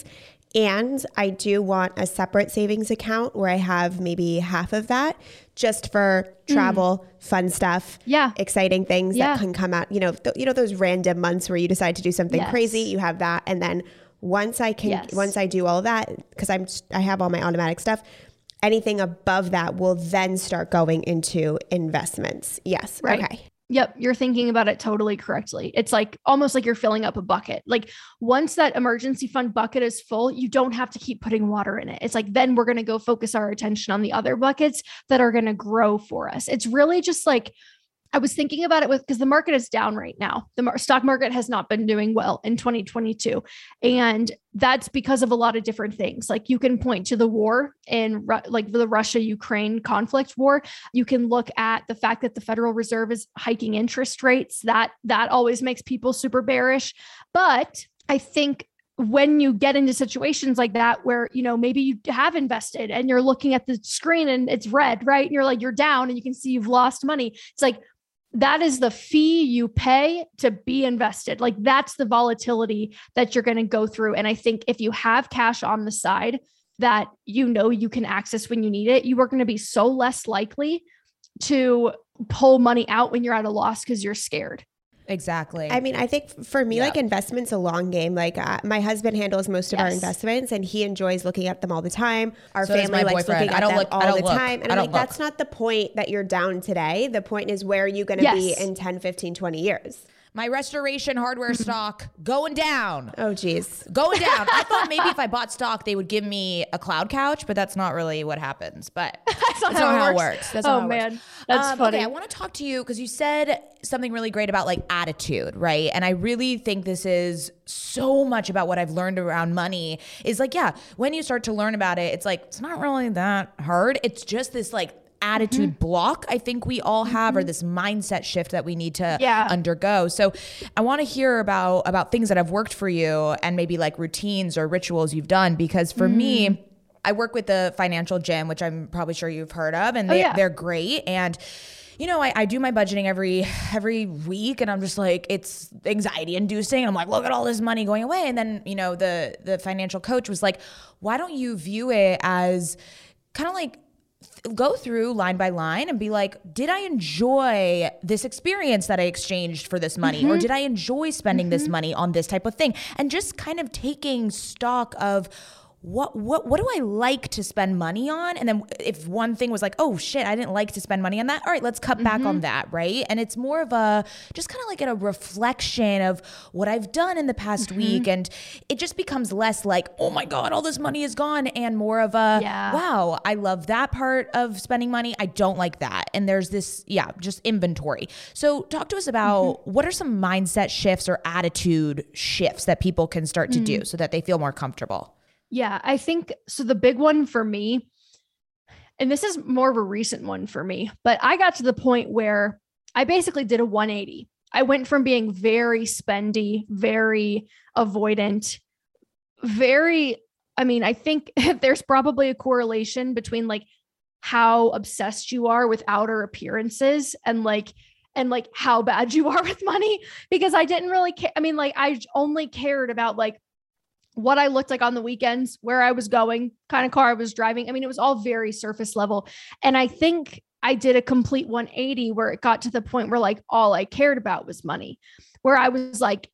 And I do want a separate savings account where I have maybe half of that just for travel, mm. fun stuff, yeah, exciting things yeah. that can come out. You know, th- you know those random months where you decide to do something yes. crazy. You have that, and then once I can, yes. once I do all of that, because I'm I have all my automatic stuff. Anything above that will then start going into investments. Yes. Right. Okay. Yep. You're thinking about it totally correctly. It's like almost like you're filling up a bucket. Like once that emergency fund bucket is full, you don't have to keep putting water in it. It's like, then we're going to go focus our attention on the other buckets that are going to grow for us. It's really just like, I was thinking about it with, because the market is down right now. The mar- stock market has not been doing well in twenty twenty-two. And that's because of a lot of different things. Like you can point to the war in Ru- like the Russia-Ukraine conflict war. You can look at the fact that the Federal Reserve is hiking interest rates. That, that always makes people super bearish. But I think when you get into situations like that, where, you know, maybe you have invested and you're looking at the screen and it's red, right? And you're like, you're down and you can see you've lost money. It's like, that is the fee you pay to be invested. Like that's the volatility that you're going to go through. And I think if you have cash on the side that you know you can access when you need it, you are going to be so less likely to pull money out when you're at a loss because you're scared. Exactly. I mean, I think for me, Yeah. like investment's a long game. Like uh, my husband handles most of our Yes. investments and he enjoys looking at them all the time. Our So does family my likes boyfriend. looking I at don't them look- I all don't the look. time. And I I'm don't like, look. that's not the point that you're down today. The point is where are you going to Yes. be in ten, fifteen, twenty years? My restoration hardware stock going down. Oh, geez. Going down. I thought maybe if I bought stock, they would give me a cloud couch, but that's not really what happens. But That's not, that's how, not it how it works. works. That's oh not how it man, works. that's Um, funny. Okay, I want to talk to you because you said something really great about like attitude, right? And I really think this is so much about what I've learned around money is like, yeah, when you start to learn about it, it's like, it's not really that hard. It's just this like attitude Mm-hmm. block I think we all have, mm-hmm. or this mindset shift that we need to Yeah. undergo. So I want to hear about about things that have worked for you and maybe like routines or rituals you've done, because for Mm. me, I work with the financial gym, which I'm probably sure you've heard of, and they, yeah. they're great. And you know, I, I do my budgeting every every week, and I'm just like, it's anxiety inducing. I'm like, look at all this money going away. And then, you know, the the financial coach was like, why don't you view it as kind of like go through line by line and be like, did I enjoy this experience that I exchanged for this money? Mm-hmm. Or did I enjoy spending mm-hmm. this money on this type of thing? And just kind of taking stock of what what what do I like to spend money on? And then if one thing was like, oh shit, I didn't like to spend money on that. All right, let's cut mm-hmm. back on that, right? And it's more of a just kind of like a reflection of what I've done in the past mm-hmm. week. And it just becomes less like, oh my God, all this money is gone, and more of a, yeah. wow, I love that part of spending money. I don't like that. And there's this, yeah, just inventory. So talk to us about mm-hmm. what are some mindset shifts or attitude shifts that people can start to mm-hmm. do so that they feel more comfortable? Yeah, I think so. The big one for me, and this is more of a recent one for me, but I got to the point where I basically did a one eighty. I went from being very spendy, very avoidant, very, I mean, I think there's probably a correlation between like how obsessed you are with outer appearances and like, and like how bad you are with money, because I didn't really care. I mean, like I only cared about like what I looked like on the weekends, where I was going, kind of car I was driving. I mean, it was all very surface level. And I think I did a complete one eighty where it got to the point where like all I cared about was money, where I was like,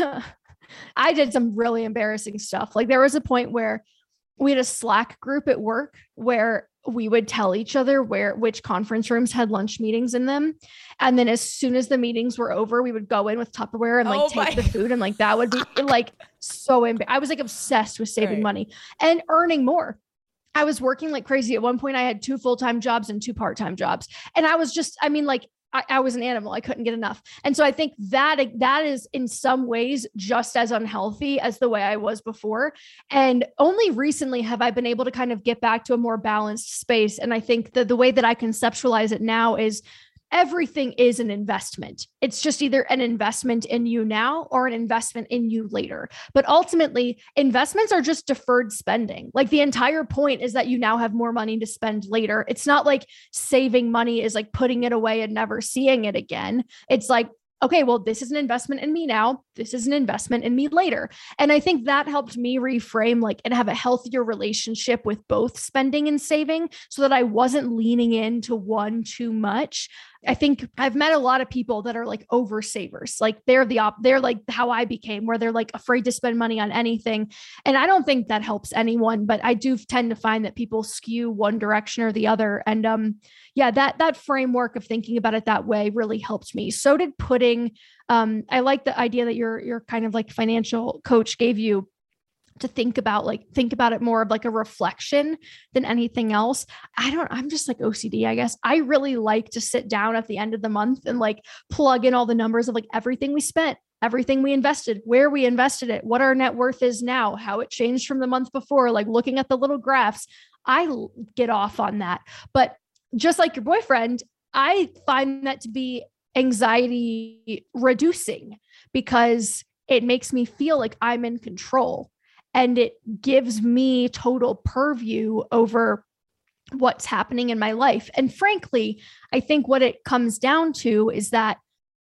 I did some really embarrassing stuff. Like there was a point where we had a Slack group at work where we would tell each other where, which conference rooms had lunch meetings in them. And then as soon as the meetings were over, we would go in with Tupperware and like oh take my. the food. And like, that would be like so, emb- I was like obsessed with saving right. money and earning more. I was working like crazy. At one point I had two full-time jobs and two part-time jobs. And I was just, I mean, like I, I was an animal. I couldn't get enough. And so I think that that is in some ways just as unhealthy as the way I was before. And only recently have I been able to kind of get back to a more balanced space. And I think that the way that I conceptualize it now is everything is an investment. It's just either an investment in you now or an investment in you later. But ultimately, investments are just deferred spending. Like the entire point is that you now have more money to spend later. It's not like saving money is like putting it away and never seeing it again. It's like, okay, well, this is an investment in me now. This is an investment in me later. And I think that helped me reframe like and have a healthier relationship with both spending and saving so that I wasn't leaning into one too much. I think I've met a lot of people that are like over savers. Like they're the op, they're like how I became, where they're like afraid to spend money on anything. And I don't think that helps anyone, but I do tend to find that people skew one direction or the other. And um, yeah, that, that framework of thinking about it that way really helped me. So did putting, um, I like the idea that your, your kind of like financial coach gave you to think about, like, think about it more of like a reflection than anything else. I don't, I'm just like O C D, I guess. I really like to sit down at the end of the month and like plug in all the numbers of like everything we spent, everything we invested, where we invested it, what our net worth is now, how it changed from the month before, like looking at the little graphs. I get off on that. But just like your boyfriend, I find that to be anxiety reducing because it makes me feel like I'm in control. and it gives me total purview over what's happening in my life. And frankly, I think what it comes down to is that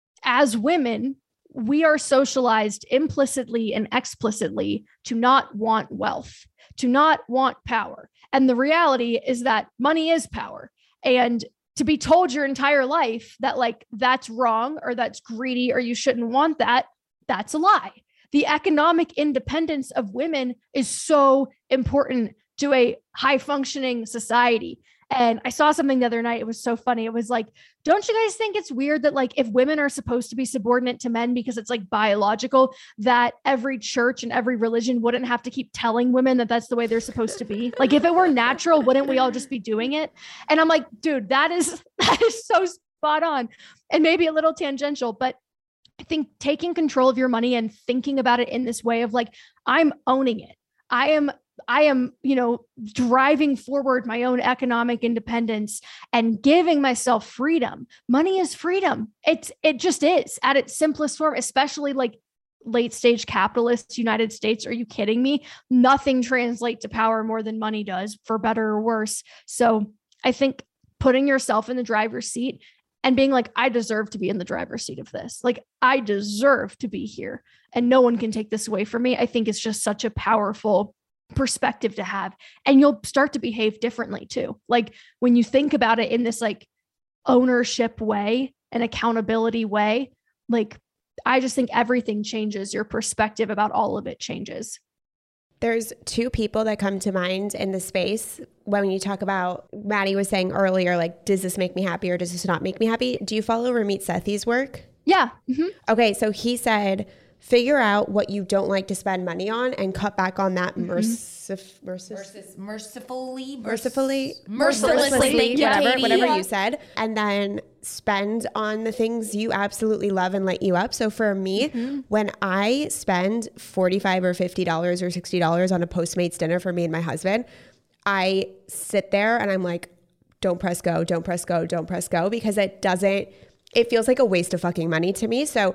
as women, we are socialized implicitly and explicitly to not want wealth, to not want power. And the reality is that money is power. And to be told your entire life that like that's wrong or that's greedy or you shouldn't want that, that's a lie. The economic independence of women is so important to a high functioning society. And I saw something the other night. It was so funny. It was like, don't you guys think it's weird that like if women are supposed to be subordinate to men because it's like biological, that every church and every religion wouldn't have to keep telling women that that's the way they're supposed to be? Like if it were natural, wouldn't we all just be doing it? And I'm like, dude, that is, that is so spot on and maybe a little tangential, but I think taking control of your money and thinking about it in this way of like, I'm owning it. I am I am, you know, driving forward my own economic independence and giving myself freedom. Money is freedom. It's, it just is at its simplest form, especially like late stage capitalist United States. Are you kidding me? Nothing translates to power more than money does, for better or worse. So I think putting yourself in the driver's seat and being like, I deserve to be in the driver's seat of this. Like I deserve to be here and no one can take this away from me. I think it's just such a powerful perspective to have. And you'll start to behave differently too. Like when you think about it in this like ownership way and accountability way, like I just think everything changes. Your perspective about all of it changes. There's two people that come to mind in the space when you talk about, Maddie was saying earlier, like, does this make me happy or does this not make me happy? Do you follow Ramit Sethi's work? Yeah. Mm-hmm. Okay. So he said, figure out what you don't like to spend money on and cut back on that Mm-hmm. mercif- mercis- Versus mercifully, mercifully, mercilessly, whatever, Katie. whatever Yeah. you said, and then spend on the things you absolutely love and light you up. So for me, Mm-hmm. when I spend forty-five or fifty dollars or sixty dollars on a Postmates dinner for me and my husband, I sit there and I'm like, don't press go, don't press go, don't press go, because it doesn't, it feels like a waste of fucking money to me. So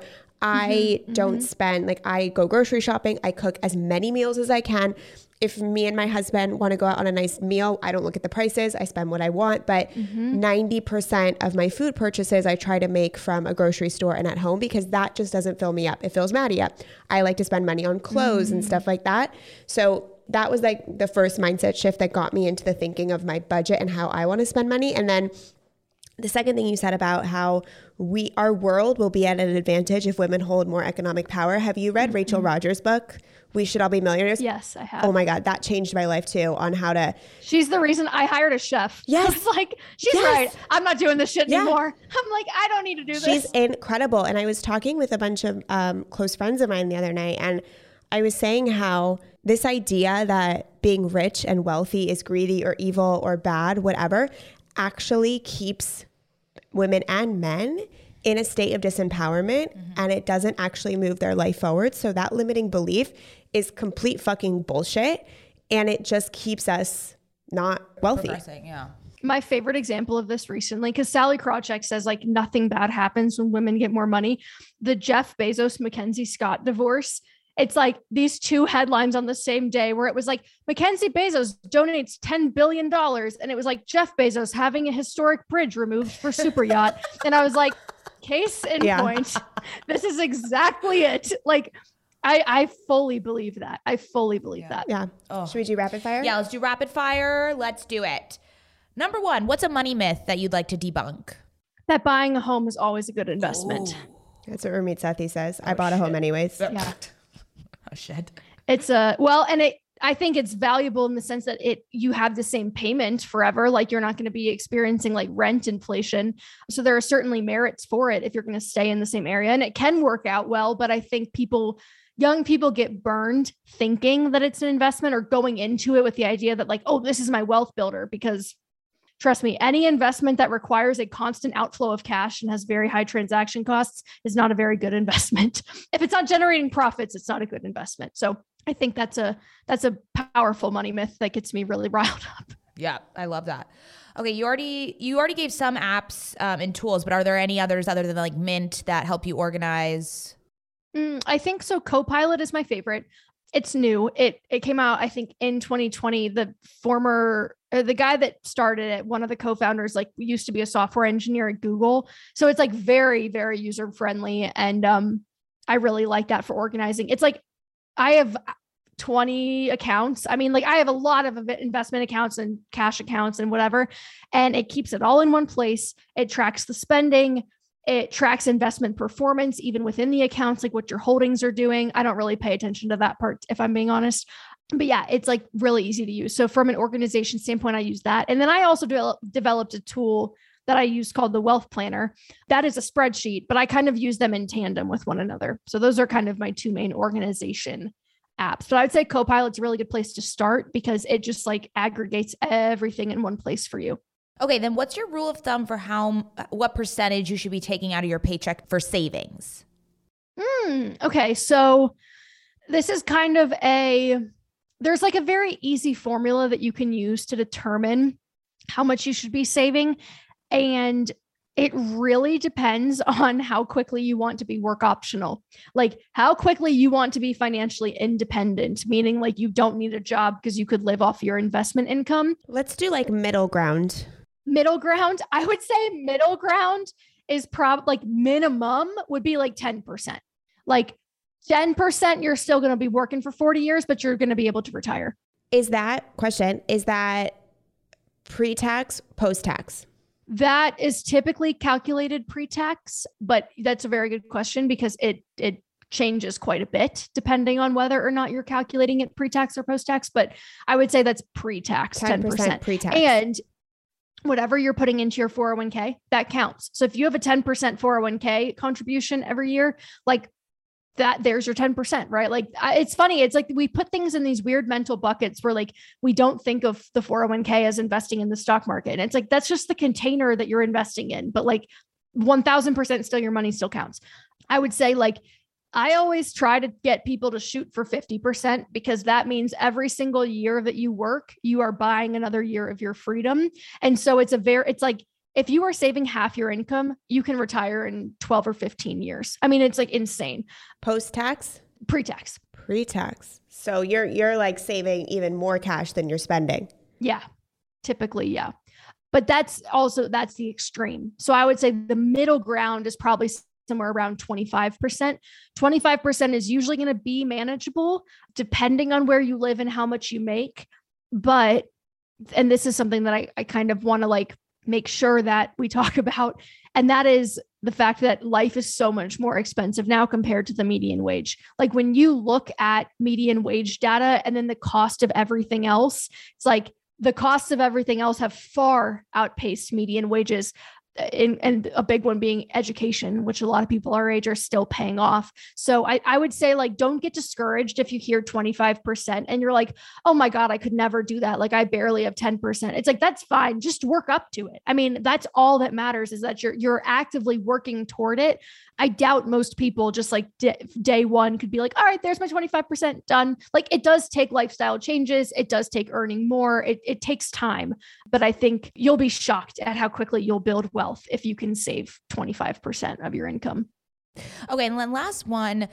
I Mm-hmm, don't spend, like I go grocery shopping. I cook as many meals as I can. If me and my husband want to go out on a nice meal, I don't look at the prices. I spend what I want. But Mm-hmm. ninety percent of my food purchases I try to make from a grocery store and at home, because that just doesn't fill me up. It fills Maddie up. I like to spend money on clothes Mm-hmm. and stuff like that. So that was like the first mindset shift that got me into the thinking of my budget and how I want to spend money. And then the second thing you said about how we, our world will be at an advantage if women hold more economic power. Have you read Rachel Rogers' book, We Should All Be Millionaires? Yes, I have. Oh my God, that changed my life too, on how to. She's the reason I hired a chef. Yes. I was like, she's Yes. right. I'm not doing this shit Yeah. anymore. I'm like, I don't need to do She's this. incredible. And I was talking with a bunch of um, close friends of mine the other night, and I was saying how this idea that being rich and wealthy is greedy or evil or bad, whatever, actually keeps women and men in a state of disempowerment, mm-hmm. and it doesn't actually move their life forward. So that limiting belief is complete fucking bullshit, and it just keeps us not wealthy. Progressing, yeah. My favorite example of this recently, because Sally Krawcheck says like nothing bad happens when women get more money. The Jeff Bezos, Mackenzie Scott divorce. It's like these two headlines on the same day where it was like Mackenzie Bezos donates ten billion dollars. And it was like Jeff Bezos having a historic bridge removed for super yacht. And I was like, case in Yeah. point, this is exactly it. Like, I, I fully believe that. I fully believe Yeah. that. Yeah. Oh. Should we do rapid fire? Yeah, let's do rapid fire. Let's do it. Number one, what's a money myth that you'd like to debunk? That buying a home is always a good investment. That's what Ramit Sethi says. I bought a home shit. anyways. Yeah. Oh, shit. It's a, well, and it, I think it's valuable in the sense that it, you have the same payment forever. Like you're not going to be experiencing like rent inflation. So there are certainly merits for it if you're going to stay in the same area, and it can work out well. But I think people, young people get burned thinking that it's an investment or going into it with the idea that like, oh, this is my wealth builder, because trust me, any investment that requires a constant outflow of cash and has very high transaction costs is not a very good investment. If it's not generating profits, it's not a good investment. So I think that's a that's a powerful money myth that gets me really riled up. Yeah, I love that. Okay, you already you already gave some apps um, and tools, but are there any others other than like Mint that help you organize? Mm, I think so. Copilot is my favorite. It's new. It it came out, I think, in twenty twenty. The former, uh, the guy that started it, one of the co-founders, like used to be a software engineer at Google. So it's like very, very user friendly. And um, I really like that for organizing. It's like, I have twenty accounts. I mean, like I have a lot of investment accounts and cash accounts and whatever, and it keeps it all in one place. It tracks the spending. It tracks investment performance, even within the accounts, like what your holdings are doing. I don't really pay attention to that part, if I'm being honest. But yeah, it's like really easy to use. So from an organization standpoint, I use that. And then I also de- developed a tool that I use called the Wealth Planner. That is a spreadsheet, but I kind of use them in tandem with one another. So those are kind of my two main organization apps. But I would say Copilot's a really good place to start because it just like aggregates everything in one place for you. Okay, then what's your rule of thumb for how, what percentage you should be taking out of your paycheck for savings? Mm, okay, so this is kind of a, there's like a very easy formula that you can use to determine how much you should be saving. And it really depends on how quickly you want to be work optional, like how quickly you want to be financially independent, meaning like you don't need a job because you could live off your investment income. Let's do like middle ground. Middle ground, I would say middle ground is probably like minimum would be like ten percent. Like ten percent, you're still going to be working for forty years, but you're going to be able to retire. Is that question, is that pre-tax, post-tax? That is typically calculated pre-tax, but that's a very good question because it it changes quite a bit depending on whether or not you're calculating it pre-tax or post-tax. But I would say that's pre-tax, ten percent pre-tax. And whatever you're putting into your four oh one k, that counts. So if you have a ten percent four oh one k contribution every year, like that, there's your ten percent, right? Like I, it's funny. It's like we put things in these weird mental buckets where like, we don't think of the four oh one k as investing in the stock market. And it's like, that's just the container that you're investing in, but like one thousand percent still your money still counts. I would say like, I always try to get people to shoot for fifty percent because that means every single year that you work, you are buying another year of your freedom. And so it's a very, it's like, if you are saving half your income, you can retire in twelve or fifteen years. I mean, it's like insane. Post-tax? Pre-tax. Pre-tax. So you're, you're like saving even more cash than you're spending. Yeah, typically. Yeah. But that's also, that's the extreme. So I would say the middle ground is probably somewhere around twenty-five percent. twenty-five percent is usually going to be manageable depending on where you live and how much you make. But, and this is something that I, I kind of want to like make sure that we talk about, and that is the fact that life is so much more expensive now compared to the median wage. Like when you look at median wage data and then the cost of everything else, it's like the costs of everything else have far outpaced median wages. In, and a big one being education, which a lot of people our age are still paying off. So I, I would say like, don't get discouraged if you hear twenty-five percent and you're like, oh my God, I could never do that. Like I barely have ten percent. It's like, that's fine. Just work up to it. I mean, that's all that matters is that you're, you're actively working toward it. I doubt most people just like d- day one could be like, all right, there's my twenty-five percent done. Like it does take lifestyle changes. It does take earning more. It, it takes time, but I think you'll be shocked at how quickly you'll build wealth if you can save twenty-five percent of your income. Okay. And then last one, uh,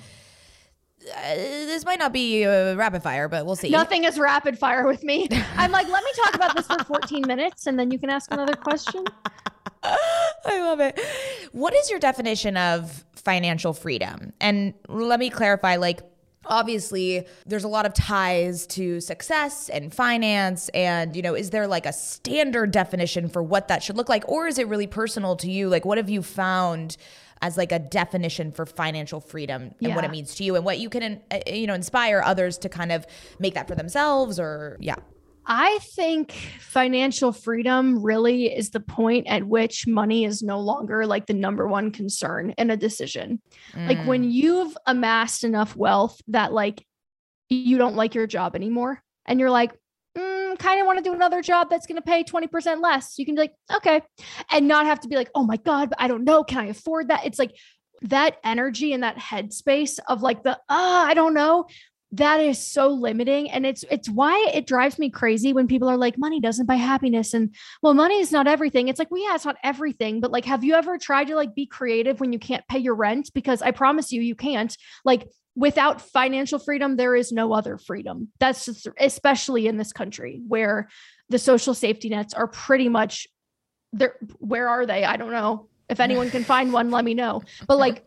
this might not be uh, rapid fire, but we'll see. Nothing is rapid fire with me. I'm like, let me talk about this for fourteen minutes and then you can ask another question. I love it. What is your definition of financial freedom? And let me clarify, like, obviously there's a lot of ties to success and finance. And, you know, is there like a standard definition for what that should look like? Or is it really personal to you? Like, what have you found as like a definition for financial freedom and Yeah. what it means to you and what you can, uh, you know, inspire others to kind of make that for themselves or yeah. I think financial freedom really is the point at which money is no longer like the number one concern in a decision. Mm. Like when you've amassed enough wealth that like you don't like your job anymore and you're like, mm, kind of want to do another job that's going to pay twenty percent less. You can be like, okay. And not have to be like, oh my God, but I don't know. Can I afford that? It's like that energy and that headspace of like the, ah, I don't know. That is so limiting. And it's, it's why it drives me crazy when people are like, money doesn't buy happiness. And well, money is not everything. It's like, well, yeah, it's not everything, but like, have you ever tried to like be creative when you can't pay your rent? Because I promise you, you can't. Like without financial freedom, there is no other freedom. That's just, especially in this country where the social safety nets are pretty much there. Where are they? I don't know. If anyone can find one, let me know. But like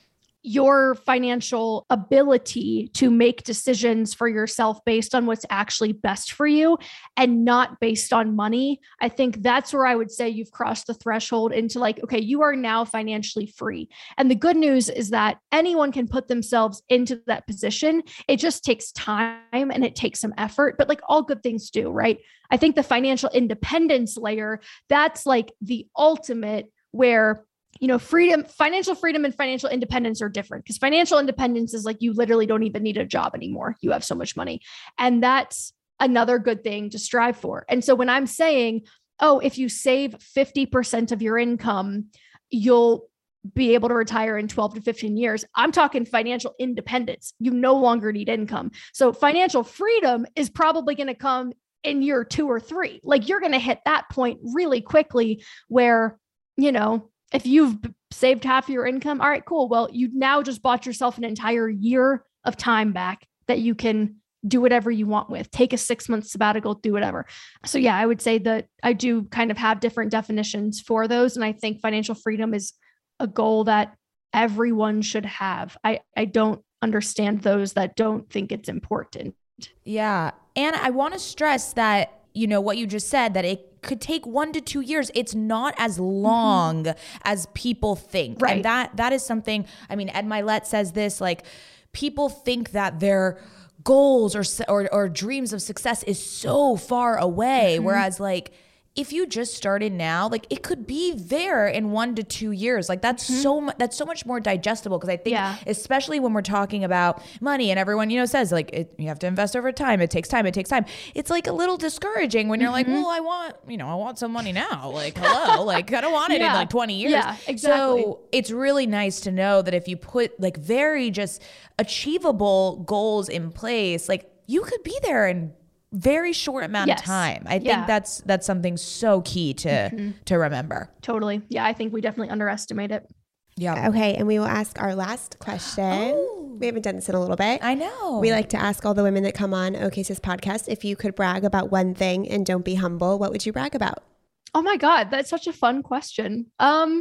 your financial ability to make decisions for yourself based on what's actually best for you and not based on money, I think that's where I would say you've crossed the threshold into like, okay, you are now financially free. And the good news is that anyone can put themselves into that position. It just takes time and it takes some effort, but like all good things do, right? I think the financial independence layer, that's like the ultimate where, you know, freedom, financial freedom and financial independence are different, because financial independence is like, you literally don't even need a job anymore. You have so much money. And that's another good thing to strive for. And so when I'm saying, oh, if you save fifty percent of your income, you'll be able to retire in twelve to fifteen years. I'm talking financial independence. You no longer need income. So financial freedom is probably going to come in year two or three. Like you're going to hit that point really quickly where, you know, if you've saved half your income, all right, cool. Well, you now just bought yourself an entire year of time back that you can do whatever you want with. Take a six month sabbatical, do whatever. So yeah, I would say that I do kind of have different definitions for those. And I think financial freedom is a goal that everyone should have. I, I don't understand those that don't think it's important. Yeah. And I want to stress that, you know, what you just said, that it could take one to two years. It's not as long mm-hmm. as people think. Right. And that that is something, I mean, Ed Mylett says this, like people think that their goals or, or, or dreams of success is so far away. Mm-hmm. Whereas like, if you just started now, like it could be there in one to two years. Like that's mm-hmm. so much, that's so much more digestible. Cause I think yeah. especially when we're talking about money and everyone, you know, says like, it, you have to invest over time. It takes time. It takes time. It's like a little discouraging when you're mm-hmm. like, well, I want, you know, I want some money now. Like, hello, like I don't want it yeah. in like twenty years. Yeah, exactly. So it's really nice to know that if you put like very just achievable goals in place, like you could be there in very short amount yes. of time. I think yeah. that's that's something so key to mm-hmm. to remember. Totally. Yeah, I think we definitely underestimate it. Yeah. Okay, and we will ask our last question. Oh. We haven't done this in a little bit. I know. We like to ask all the women that come on OK Sis podcast, if you could brag about one thing and don't be humble, what would you brag about? Oh my God, that's such a fun question. Um,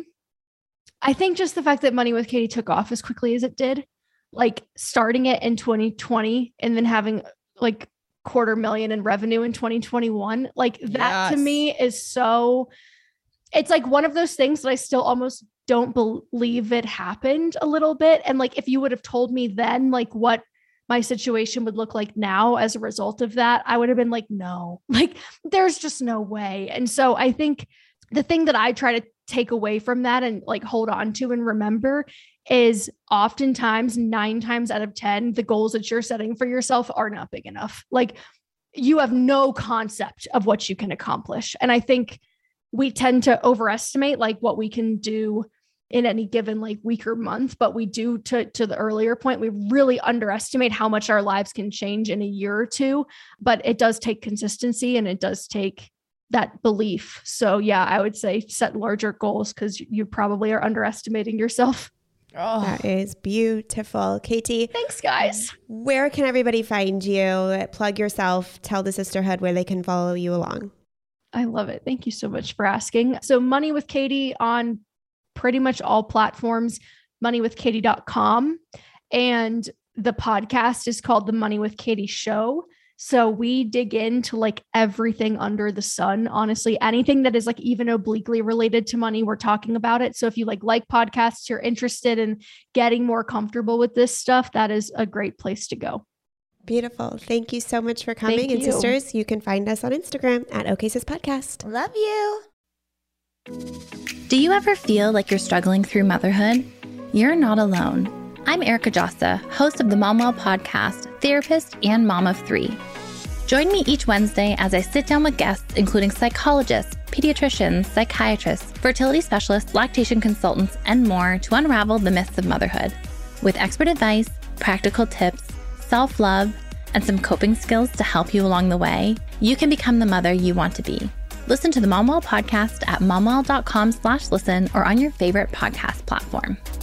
I think just the fact that Money with Katie took off as quickly as it did, like starting it in twenty twenty and then having like quarter million in revenue in twenty twenty-one. Like that yes. to me is so, it's like one of those things that I still almost don't believe it happened a little bit. And like, if you would have told me then, like what my situation would look like now as a result of that, I would have been like, no, like there's just no way. And so I think the thing that I try to take away from that and like hold on to and remember is oftentimes nine times out of ten, the goals that you're setting for yourself are not big enough. Like you have no concept of what you can accomplish. And I think we tend to overestimate like what we can do in any given like week or month, but we do to, to the earlier point, we really underestimate how much our lives can change in a year or two, but it does take consistency and it does take that belief. So yeah, I would say set larger goals because you probably are underestimating yourself. Oh. That is beautiful. Katie. Thanks, guys. Where can everybody find you? Plug yourself. Tell the sisterhood where they can follow you along. I love it. Thank you so much for asking. So Money with Katie on pretty much all platforms, money with katie dot com. And the podcast is called The Money with Katie Show. So we dig into like everything under the sun, honestly, anything that is like even obliquely related to money, we're talking about it. So if you like, like podcasts, you're interested in getting more comfortable with this stuff, that is a great place to go. Beautiful. Thank you so much for coming. Thank and you. Sisters, you can find us on Instagram at OK Sis Podcast. Love you. Do you ever feel like you're struggling through motherhood? You're not alone. I'm Erica Jossa, host of the Momwell podcast, therapist, and mom of three. Join me each Wednesday as I sit down with guests, including psychologists, pediatricians, psychiatrists, fertility specialists, lactation consultants, and more to unravel the myths of motherhood. With expert advice, practical tips, self-love, and some coping skills to help you along the way, you can become the mother you want to be. Listen to the Momwell podcast at momwell dot com slash listen or on your favorite podcast platform.